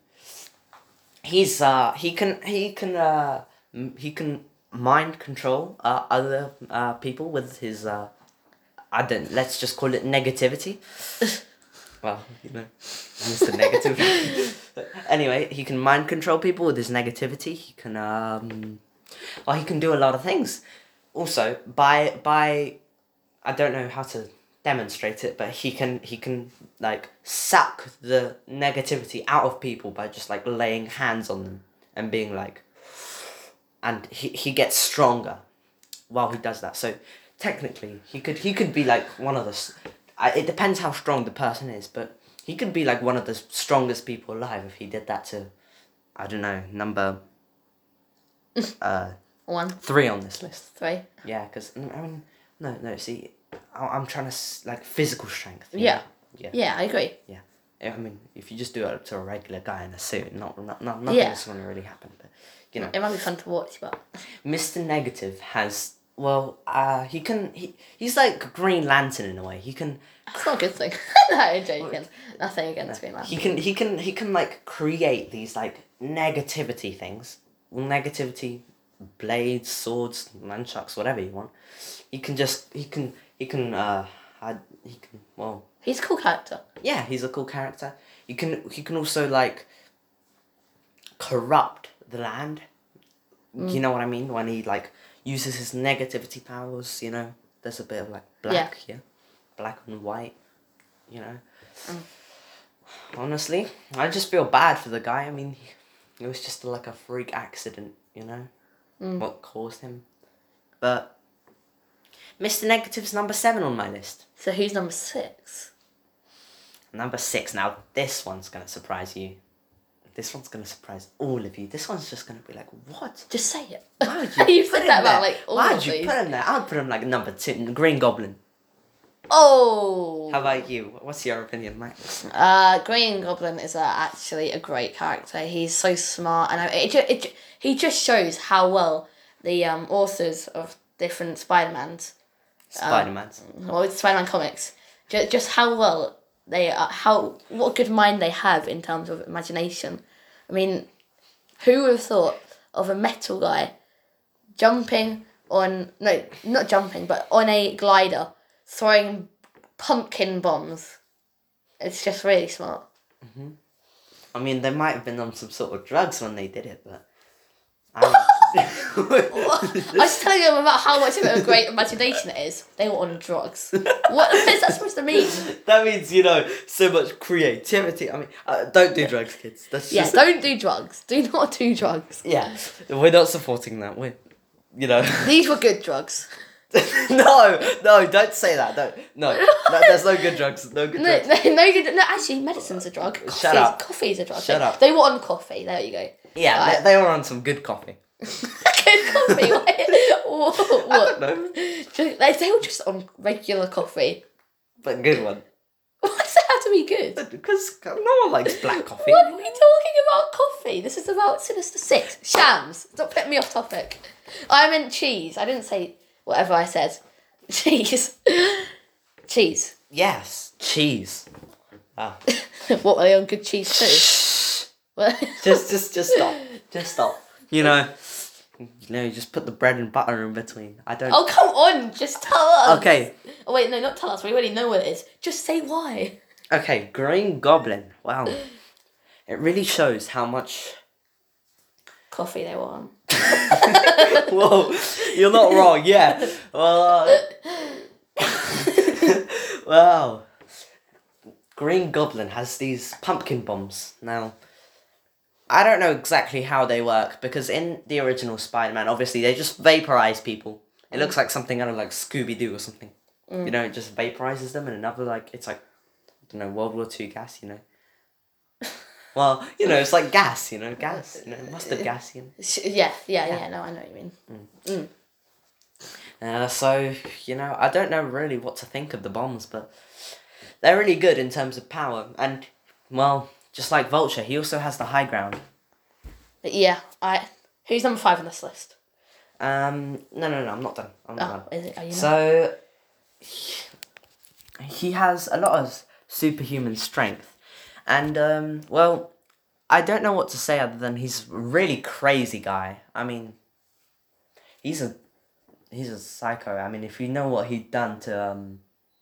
He's uh he can he can uh m- he can mind control uh, other uh people with his uh I don't let's just call it negativity. Well, you know, Mister Negative. Anyway, he can mind control people with his negativity. He can um well he can do a lot of things. Also, by by I don't know how to demonstrate it, but he can he can like suck the negativity out of people by just like laying hands on them and being like, and he, he gets stronger while he does that. So technically he could he could be like one of the s- I, it depends how strong the person is, but he could be like one of the strongest people alive if he did that to, I don't know, number uh One, three on this list. three. Yeah, because I mean, no, no. See, I- I'm trying to s- like physical strength. you Yeah. know? Yeah. Yeah, I agree. Yeah. I mean, if you just do it to a regular guy in a suit, not not, not nothing's Yeah. going to really happen. But you know, It might be fun to watch, but Mister Negative has well, uh, he can he he's like Green Lantern in a way. He can that's not a good thing. No, I'm joking. Nothing against Green Lantern. he can he can he can like create these like negativity things. Well, negativity, blades, swords, nunchucks, whatever you want. He can just he can he can uh I, he can well He's a cool character. yeah, he's a cool character. He can he can also like corrupt the land. Mm. You know what I mean? When he like uses his negativity powers, you know, there's a bit of like black Yeah. here, black and white. You know. Mm. Honestly, I just feel bad for the guy. I mean, he, it was just like a freak accident, you know, Mm. what caused him. But Mister Negative's number seven on my list. So who's number six? Number six. Now this one's gonna surprise you. This one's gonna surprise all of you. This one's just gonna be like, what? Just say it. Why would you You've put said him that there? about like all Why of would you these. put him there? I'd put him like number two, Green Goblin. Oh. How about you? What's your opinion, Max? Uh, Green Goblin is uh, actually a great character. He's so smart, and I, it, ju- it ju- he just shows how well the um, authors of different Spider-Mans, Spider-Man's. or Spider-Man comics, ju- just how well they are, how what a good mind they have in terms of imagination. I mean, who would have thought of a metal guy jumping on no, not jumping, but on a glider, throwing pumpkin bombs. It's just really smart. I mean, they might have been on some sort of drugs when they did it, but. I I was telling them about how much of a great imagination it is. They were on drugs. What is that supposed to mean? that means, you know, so much creativity. I mean, uh, don't do drugs, kids. That's Yeah, just. don't do drugs. Do not do drugs. Yeah, we're not supporting that. We're, you know. These were good drugs. no, no, don't say that. Don't. No, no, there's no good drugs. No good No, drugs. no, no good. No, actually, medicine's a drug. Coffee's, Shut up. Coffee's a drug. Shut they, up. They were on coffee. There you go. Yeah, Right. they, they were on some good coffee. Good coffee. What? what? I don't know, Just- They, they were just on regular coffee. but good one. Why does it have to be good? Because no one likes black coffee. What are we talking about coffee? This is about Sinister Six. Shams. Stop putting me off topic. I meant cheese. I didn't say whatever I said. Cheese. Cheese. Yes, cheese. Ah. What, are they on good cheese too? What? just, just, just stop. Just stop. You know, you know, you just put the bread and butter in between. I don't. Oh, come on. Just tell us. Okay. Oh, wait, no, not tell us. We already know what it is. Just say why. Okay, Green Goblin. Wow. It really shows how much. Coffee they were on. Whoa, you're not wrong. Yeah. Well. Uh... wow. Green Goblin has these pumpkin bombs. Now, I don't know exactly how they work because in the original Spider-Man, obviously they just vaporize people. It looks like something out of like Scooby-Doo or something. Mm. You know, it just vaporizes them, and another like it's like I don't know World War Two gas. You know. Well, you know, it's like gas. You know, gas. You know, mustard gas. You know. Yeah, yeah, yeah. No, I know what you mean. Mm. Uh, so you know, I don't know really what to think of the bombs, but they're really good in terms of power, and well, just like Vulture, he also has the high ground. But yeah, I. Who's number five on this list? Um, no, no, no, I'm not done. I'm not Oh, done. is it? Are you not? So he, he has a lot of superhuman strength, and um, well, I don't know what to say other than he's a really crazy guy. I mean, he's a he's a psycho. I mean, if you know what he'd done to um.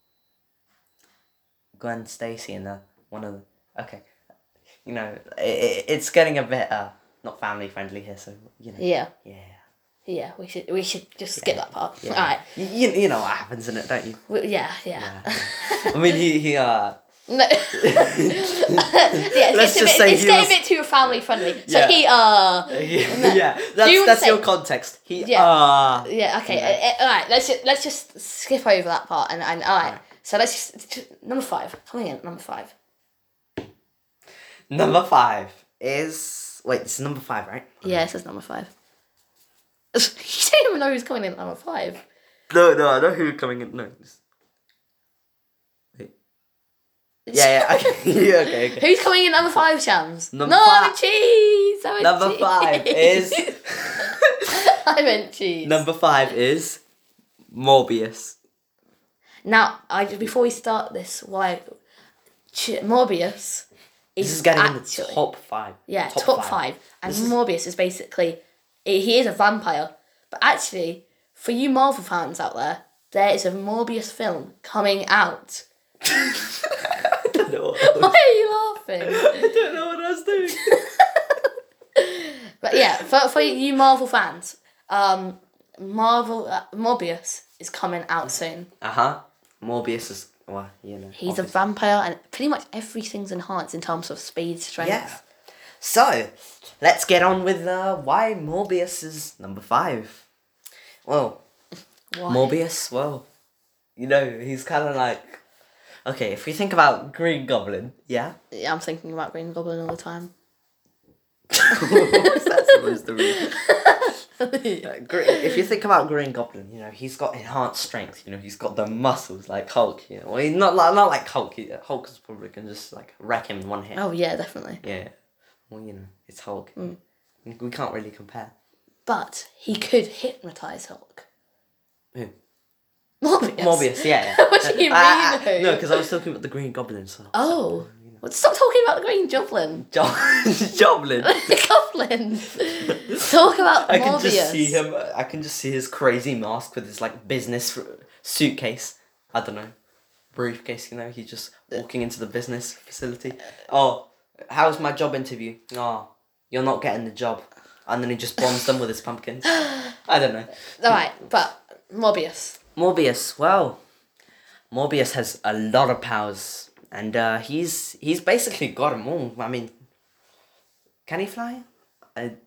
Gwen Stacy in the one of the okay, you know it, it, it's getting a bit uh not family friendly here, so you know Yeah. yeah Yeah, we should we should just skip Yeah. that part. yeah. Alright. You, you you know what happens in it, don't you? We- Yeah, yeah. Yeah. I mean he he uh No. yeah, it's, Let's it's, just a bit, say it's he getting was- a bit too family friendly. So Yeah. he uh yeah, yeah. that's you wanna that's say- your context. He Yeah. uh yeah, okay. Yeah. Uh, uh, alright, let's just let's just skip over that part and, and alright. So let's just, just number five. Coming in at number five. number five is wait, this is number five, right? Yeah, it says number five. You don't even know who's coming in at number five. No, no, I know who coming in. No. this- Wait. Yeah, yeah, okay, yeah, okay, okay. Who's coming in at number five, Shams? Number no, I fi- meant cheese. I meant Number cheese. five is I meant cheese. number five is Morbius. Now, I before we start this, why Ch- Morbius is This is getting in actually the top five. yeah top, five, and Morbius is basically he is a vampire, but actually for you Marvel fans out there, there is a Morbius film coming out. I don't know. Why are you laughing? I don't know what I was doing. But yeah, for for you Marvel fans, um, Marvel uh, Morbius is coming out soon. Uh huh. Morbius is well, you know. He's a obviously. vampire, and pretty much everything's enhanced in terms of speed, strength. Yeah. So, let's get on with uh, why Morbius is number five. Well, Why? Morbius, well, you know, he's kind of like. Okay, if we think about Green Goblin, yeah? Yeah, I'm thinking about Green Goblin all the time. What's that supposed to mean? Uh, Gre- if you think about Green Goblin, you know, he's got enhanced strength, you know, he's got the muscles like Hulk, you know. Well, he's not like, not like Hulk, he, Hulk is probably can just like wreck him in one hit. Oh yeah, definitely. Yeah. Well, you know, it's Hulk. Mm. We can't really compare. But he could hypnotize Hulk. Who? Morbius. Morbius, yeah. What do you mean, Uh, who? no, because I was talking about the Green Goblin, so. Oh. Well, stop talking about the Green Goblin. Jo- Goblin. The Goblin. Talk about I Morbius. can just see him. I can just see his crazy mask with his like business suitcase. I don't know, briefcase. You know, he's just walking into the business facility. Oh, how's my job interview? Oh, you're not getting the job. And then he just bombs them with his pumpkins. I don't know. Alright, but Morbius. Morbius. Well, Morbius has a lot of powers. And uh, he's he's basically got them all. I mean, can he fly? I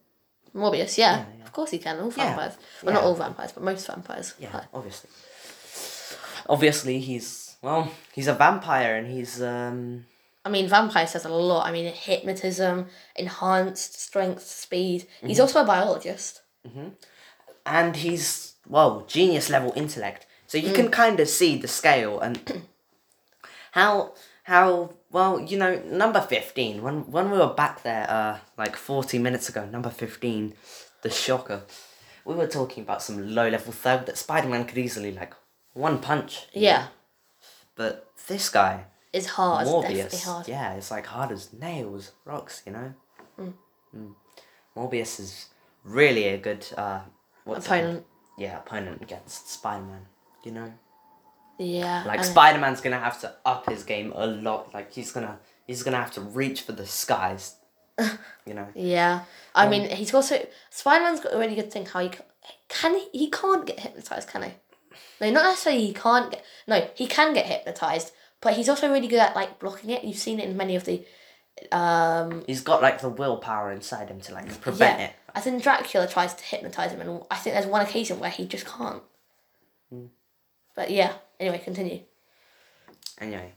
Morbius, yeah. Yeah, yeah. Of course he can. All Yeah. vampires. Well, Yeah. not all vampires, but most vampires. Yeah, Right. obviously. Obviously, he's well, he's a vampire, and he's um. I mean, vampire says a lot. I mean, hypnotism, enhanced strength, speed. He's Mm-hmm. also a biologist. And he's well, genius level intellect. So you can kind of see the scale and how how well you know number fifteen. When when we were back there, uh, like forty minutes ago, number fifteen, the Shocker. We were talking about some low level thug that Spider Man could easily like one punch. you Yeah. know? But this guy, It's hard. Definitely Morbius, hard. yeah, it's like hard as nails, rocks. You know. Mm. Morbius is really a good uh, what's it called? Opponent. Yeah, opponent against Spider Man. You know. Yeah. Like and- Spider Man's gonna have to up his game a lot. Like he's gonna he's gonna have to reach for the skies. You know. Yeah. I mean, he's also... Spider-Man's got a really good thing how he... ca- Can he... He can't get hypnotised, can he? No, not necessarily he can't get... No, he can get hypnotised, but he's also really good at, like, blocking it. You've seen it in many of the... Um, He's got like the willpower inside him to like prevent yeah. it. I think Dracula tries to hypnotise him, and I think there's one occasion where he just can't. Hmm. But yeah, anyway, continue. Anyway.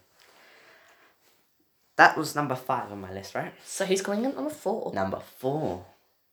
That was number five on my list, right? So who's coming in on number four? Number four.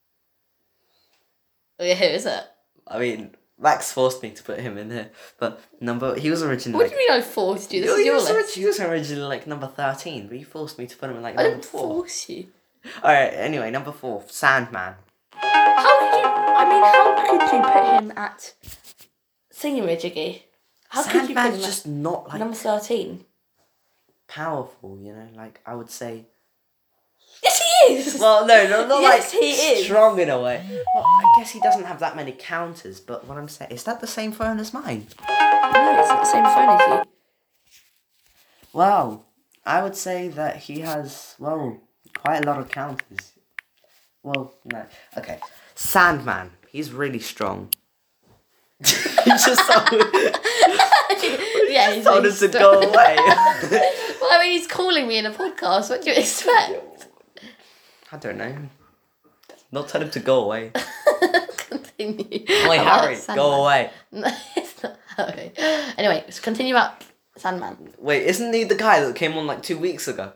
Oh, yeah, who is it? I mean, Max forced me to put him in here, but number he was originally. What do you mean I forced you? This He is your was, list. orig- he was originally like number thirteen, but you forced me to put him in like I number didn't four. force you. All right. Anyway, number four, Sandman. How could you... I mean, how could you put him at... Thingamajiggy? How could you put Sandman's him just not at like number thirteen? powerful, you know. Like I would say. Yes, he is! Well, no, no, not Yes, like he is. strong in a way. Well, I guess he doesn't have that many counters. But what I'm saying is that the same phone as mine. No, it's not the same phone as you. Well, I would say that he has well quite a lot of counters. Well, no, okay. Sandman, he's really strong. he just told, Yeah, he's told really him to strong. go away. Well, I mean, he's calling me in a podcast. What do you expect? I don't know. Not tell him to go away. Continue. Wait, About Harry, Sandman. go away. No, it's not Harry. Anyway, let's continue about Sandman. Wait, isn't he the guy that came on like two weeks ago?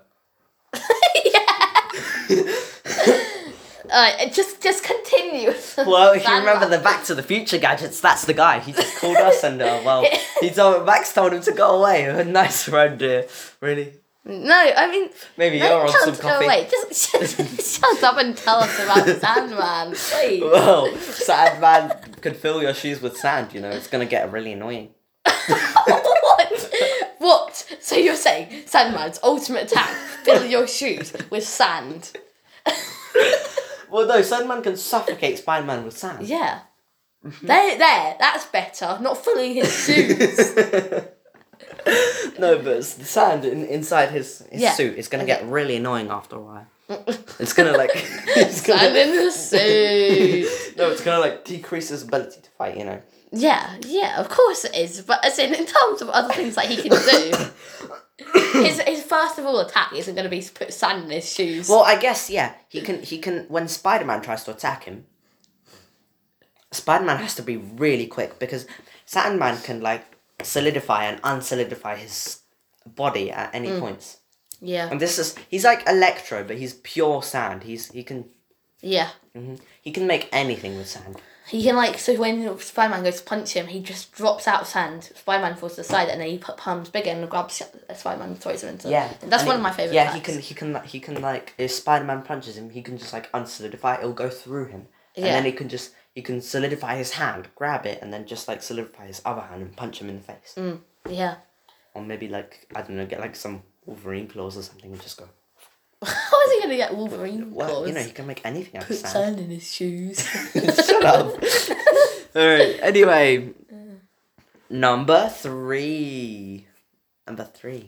Alright, just just continue. Well, if you Sandman. remember the Back to the Future gadgets, that's the guy. He just called us and, uh, well, he told, Max told him to go away. A nice friend, dear. Really? No, I mean, Maybe no, you're on tell some him to go coffee. away. Just shut, shut up and tell us about Sandman, please. Well, Sandman could fill your shoes with sand, you know. It's going to get really annoying. What? What? So you're saying Sandman's ultimate attack, fill your shoes with sand? Well, no, Sandman can suffocate Spider-Man with sand. Yeah. There, there, that's better. Not filling his shoes. No, but it's the sand in, inside his, his Yeah. suit is going to Okay. get really annoying after a while. It's going to, like... it's gonna, Sand in the suit. No, it's going to, like, decrease his ability to fight, you know. Yeah, yeah, of course it is. But as in, in terms of other things that he can do, his his first of all attack isn't going to be to put sand in his shoes. Well, I guess, yeah, he can, he can, when Spider-Man tries to attack him, Spider-Man has to be really quick because Sandman can, like, solidify and unsolidify his body at any Mm. points. Yeah, And this is, he's like Electro, but he's pure sand. He's, he can, yeah. mhm, he can make anything with sand. He can, like, so when Spider-Man goes to punch him, he just drops out of sand. Spider-Man falls to the side, and then he put palms bigger and grabs Spider-Man and throws him into. Yeah. That's and one he- of my favourite Yeah, attacks. he can, he can, he can, like, if Spider-Man punches him, he can just, like, unsolidify, it'll go through him. And Yeah. then he can just, he can solidify his hand, grab it, and then just, like, solidify his other hand and punch him in the face. Mm, yeah. Or maybe, like, I don't know, get, like, some Wolverine claws or something and just go. How is he going to get Wolverine Well, claws? you know, he can make anything out of Put sand. sand in his shoes. Shut up. Alright, anyway. Number three. Number three.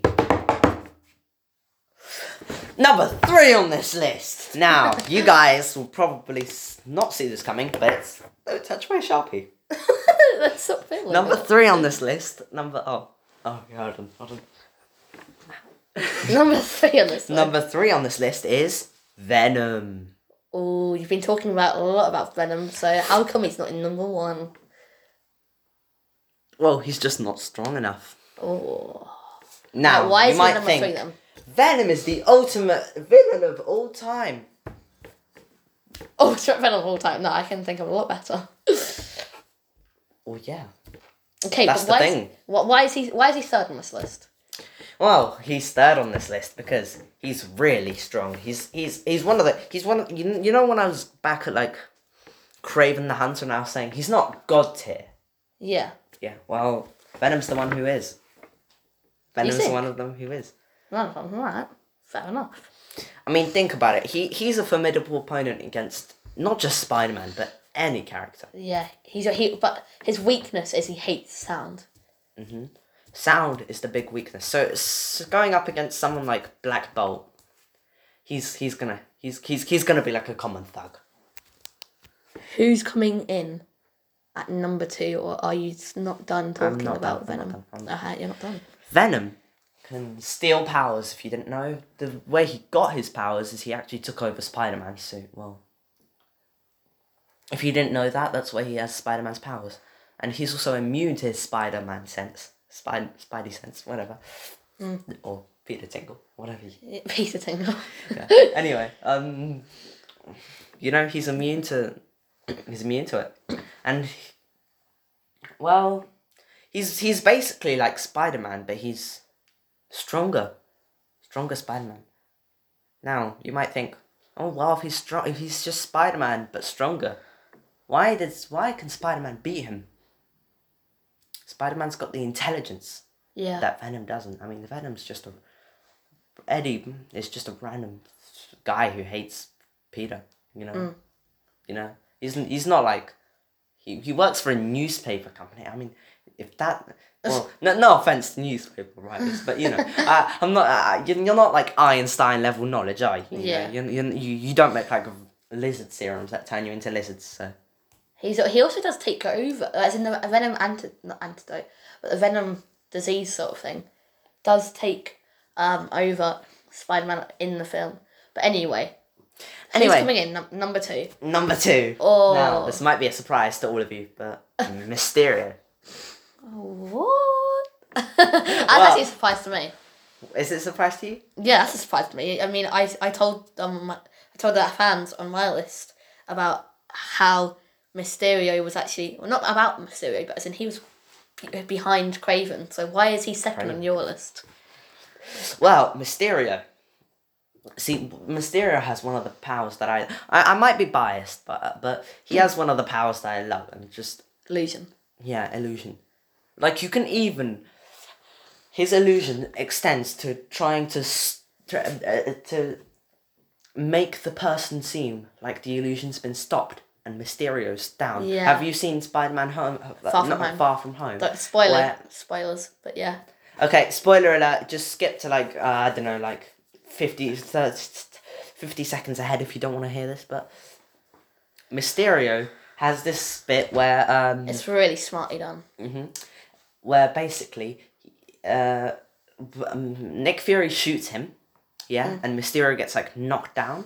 Number three on this list. Now, you guys will probably s- not see this coming, but it's... Don't touch my Sharpie. That's so feeling Number it. three on this list. Number... Oh. Oh, yeah, hold on, hold on. Number three on this list. Number three on this list is Venom. Oh, you've been talking about a lot about Venom, so how come he's not in number one? Well, he's just not strong enough. Oh. Now, Now, why you is he might number think three then? Venom is the ultimate villain of all time. Oh, it's not Venom of all time. No, I can think of a lot better. Well, yeah. Okay, That's but the why thing. Is, wh- why is he? Why is he third on this list? Well, he's third on this list because he's really strong. He's he's he's one of the he's one of, you, you know when I was back at like Craven the Hunter and I was saying he's not god tier. Yeah. Yeah. Well, Venom's the one who is. Venom's think? one of them who is. None of them. All right. Fair enough. I mean, think about it. He he's a formidable opponent against not just Spider-Man but any character. Yeah, he's a he, but his weakness is he hates sound. Mm-hmm. Sound is the big weakness. So it's going up against someone like Black Bolt, he's he's gonna he's he's he's gonna be like a common thug. Who's coming in at number two, or are you not done talking not about done, I'm Venom? not done, I'm not Uh-huh, you're not done. Venom can steal powers. If you didn't know, the way he got his powers is he actually took over Spider-Man's suit. Well, if you didn't know that, that's why he has Spider-Man's powers, and he's also immune to his Spider-Man sense, Spid Spidey sense, whatever, mm. or Peter Tingle, whatever. You... Peter Tingle. Yeah. Anyway, um, you know he's immune to, he's immune to it, and well, he's he's basically like Spider-Man, but he's stronger, stronger Spider-Man. Now you might think, oh well, if he's strong, if he's just Spider-Man but stronger, why does why can Spider-Man beat him? Spider-Man's got the intelligence Yeah. that Venom doesn't. I mean, Venom's just a Eddie is just a random guy who hates Peter. You know, Mm. you know, he's he's not like he he works for a newspaper company. I mean, if that. Well, no, no offense to newspaper writers, but you know, uh, I'm not. Uh, you're not like Einstein level knowledge, are you? you Yeah. Know, you, you you don't make like lizard serums that turn you into lizards. So. He's he also does take over, as in the Venom anti not antidote, but the Venom disease sort of thing, does take um over Spider-Man in the film. But anyway, Anyway. who's coming in num- number two? Number two. Oh. Now this might be a surprise to all of you, but Mysterio. What? That's Well- actually a surprise to me. Is it a surprise to you? Yeah, that's a surprise to me. I mean, I I told um my, I told the fans on my list about how Mysterio was actually well, not about Mysterio, but as in he was be- behind Craven. So why is he second Craven. on your list? Well, Mysterio. See, Mysterio has one of the powers that I I, I might be biased, but but he has one of the powers that I love, and just Illusion. yeah, illusion. Like you can even his illusion extends to trying to st- uh, to make the person seem like the illusion's been stopped and Mysterio's down. Yeah. Have you seen Spider-Man Home? Far From not Home. Far From Home. Like, spoiler, Where- spoilers, but yeah. Okay, spoiler alert. Just skip to like uh, I don't know, like fifty, thirty, fifty seconds ahead if you don't want to hear this. But Mysterio has this bit where um It's really smartly done. mhm, where basically uh um, Nick Fury shoots him, yeah, Mm. and Mysterio gets like knocked down.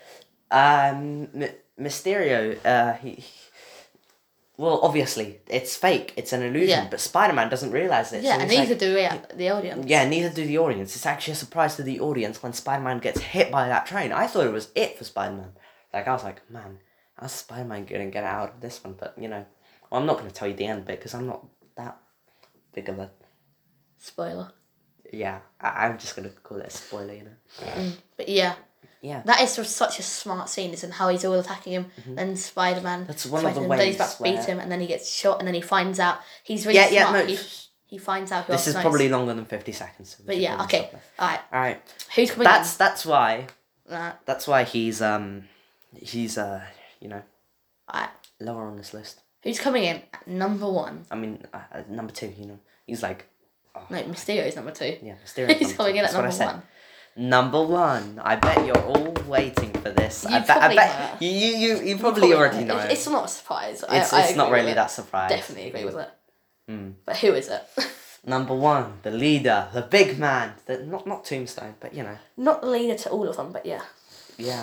Um, M- Mysterio, uh, he, he- well, obviously it's fake, it's an illusion, Yeah. but Spider-Man doesn't realize it. Yeah, so and he's neither like, do we, the audience. yeah, neither do the audience. It's actually a surprise to the audience when Spider-Man gets hit by that train. I thought it was it for Spider-Man. Like, I was like, man, how's Spider-Man going to get out of this one? But, you know, well, I'm not going to tell you the end bit because I'm not that big of a... Spoiler. Yeah, I- I'm just going to call it a spoiler, you know. Mm. But yeah, Yeah. that is just such a smart scene, isn't how he's all attacking him, and Spider-Man. Mm-hmm. That's one of the threatens him, Then he's ways about to beat where- him, and then he gets shot, and then he finds out. He's really Yeah, yeah, smart. no. He, he finds out who This else is knows. probably longer than fifty seconds. So we But should yeah, probably okay. stop Alright. there. Alright. Who's coming That's, that's why, in? Uh, that's why he's, um, he's, uh, you know, alright. lower on this list. Who's coming in at number one? I mean, uh, uh, number two, you know. He's like, No, Mysterio's number two. yeah, Mysterio's He's number coming two. in at That's what I number said. one. Number one. I bet you're all waiting for this. You I bet. I probably bet know. you, you, you, you You probably already know. know. It- It's not a surprise. I- It's I it's not agree with really it. that surprise. Definitely agree with it. Mm. But who is it? Number one, the leader, the big man. The, not not Tombstone, but you know. Not the leader to all of them, but yeah. Yeah.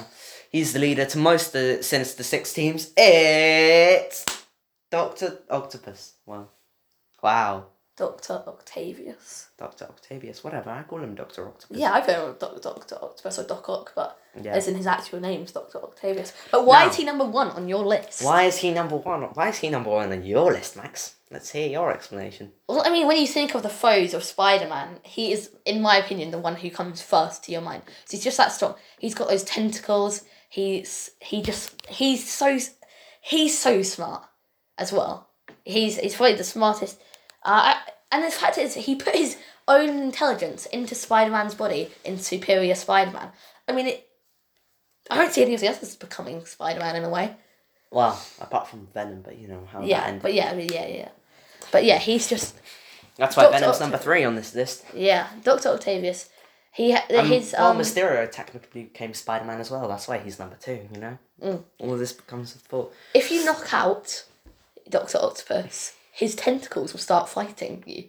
He's the leader to most of the Sinister Six teams. It's Doctor Octopus. Well, wow. Doctor Octavius. Doctor Octavius, whatever. I call him Doctor Octopus. Yeah, I've heard of Doctor Doctor Octopus or Doc Ock, but Yeah. as in his actual name's Doctor Octavius. But why Now- is he number one on your list? Why is he number one? Why is he number one on your list, Max? Let's hear your explanation. Well, I mean, when you think of the foes of Spider-Man, he is, in my opinion, the one who comes first to your mind. So he's just that strong. He's got those tentacles. He's he just he's so he's so smart as well. He's he's probably the smartest. Uh, and the fact is, he put his own intelligence into Spider-Man's body in Superior Spider-Man. I mean, it. I don't see any of the others becoming Spider-Man in a way. Well, apart from Venom, but you know how that Yeah, ended. but yeah, yeah, yeah. But yeah, he's just That's why Doctor Venom's Octo- number three on this list. yeah, Doctor Octavius. He ha- Um, his well, um. Mysterio technically became Spider-Man as well. That's why he's number two, you know? Mm. All of this becomes a thought. If you knock out Doctor Octopus, his tentacles will start fighting you.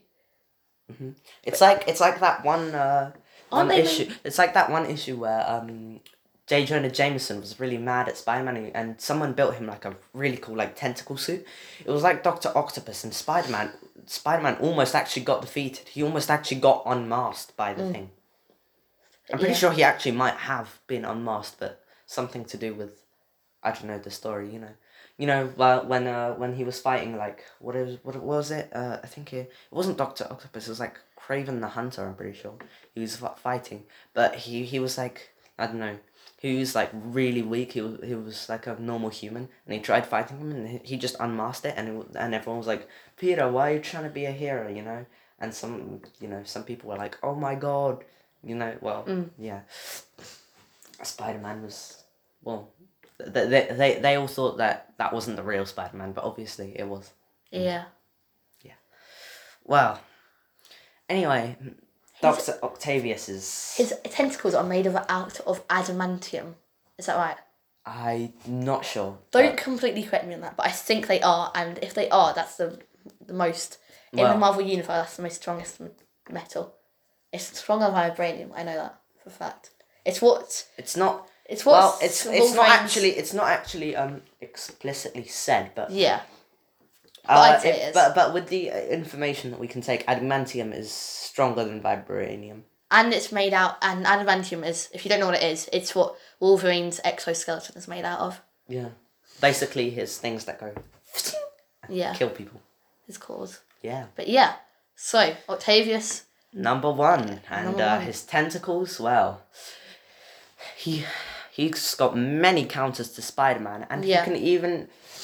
It's like it's like that one uh, one Aren't they issue. It's like that one issue where um, J. Jonah Jameson was really mad at Spider-Man and someone built him like a really cool like tentacle suit. It was like Doctor Octopus and Spider-Man. Spider-Man almost actually got defeated. He almost actually got unmasked by the thing. I'm pretty Yeah. sure he actually might have been unmasked, but something to do with, I don't know, the story, you know. You know, well, when uh, when he was fighting, like, what is what was it? Uh, I think it, it wasn't Doctor Octopus, it was like Kraven the Hunter, I'm pretty sure. He was fi- fighting, but he, he was like, I don't know, he was like really weak, he was, he was like a normal human, and he tried fighting him, and he, he just unmasked it, and, it, wa- and everyone was like, Peter, why are you trying to be a hero, you know? And some, you know, some people were like, oh my god, you know, well, yeah. Spider-Man was, well, they, they, they, they all thought that that wasn't the real Spider-Man, but obviously it was. Yeah. Well, anyway, Doctor Octavius is... His tentacles are made of out of adamantium. Is that right? I'm not sure. Don't but- completely correct me on that, but I think they are, and if they are, that's the the most in Well- the Marvel universe. That's the most strongest m- metal. It's stronger than vibranium. I know that for a fact. It's what It's not... it's what Well, it's it's not Wolverine's- actually it's not actually um explicitly said, but yeah. uh, I'd say it- it is. but but with the uh, information that we can take, adamantium is stronger than vibranium. And it's made out, and adamantium is, if you don't know what it is, it's what Wolverine's exoskeleton is made out of. Yeah, basically his things that go Yeah, kill people. his claws. Yeah. But yeah, so Octavius, Number one, and Number uh, one. his tentacles. Well, he he's got many counters to Spider-Man, and Yeah. he can even.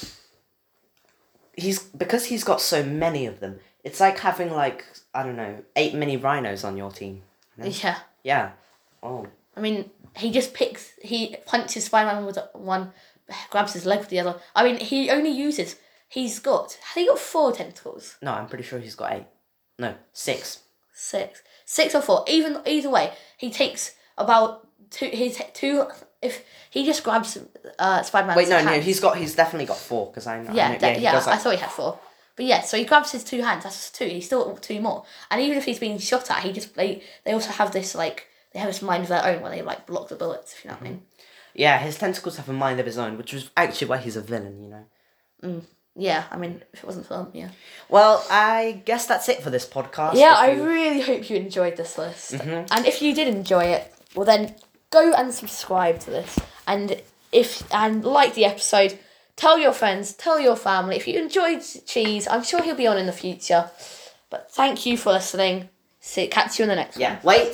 He's because he's got so many of them. It's like having like I don't know eight mini rhinos on your team. you know? yeah. Yeah. Oh. I mean, he just picks, he punches Spider-Man with one, grabs his leg with the other. I mean, he only uses, he's got, has he got four tentacles? No, I'm pretty sure he's got eight. No, six. Six. Six or four. Even, either way, he takes about two, his two, if he just grabs uh, Spider-Man's Wait, no, no, hands. he's got. He's definitely got four because I know. Yeah, I know, that- he yeah, does, I like- thought he had four. But yeah, so he grabs his two hands, that's two, he's still got two more. And even if he's being shot at, he just, they, they also have this, like, they have this mind of their own where they, like, block the bullets, if you know what I mean. Yeah, his tentacles have a mind of his own, which is actually why he's a villain. You know. Yeah, I mean, if it wasn't for them, yeah. Well, I guess that's it for this podcast. Yeah, If I you- Mm-hmm. really hope you enjoyed this list. And if you did enjoy it, well then go and subscribe to this. And if and like the episode, tell your friends, tell your family. If you enjoyed Cheese, I'm sure he'll be on in the future. But thank you for listening. See, catch you in the next one. Yeah. Wait.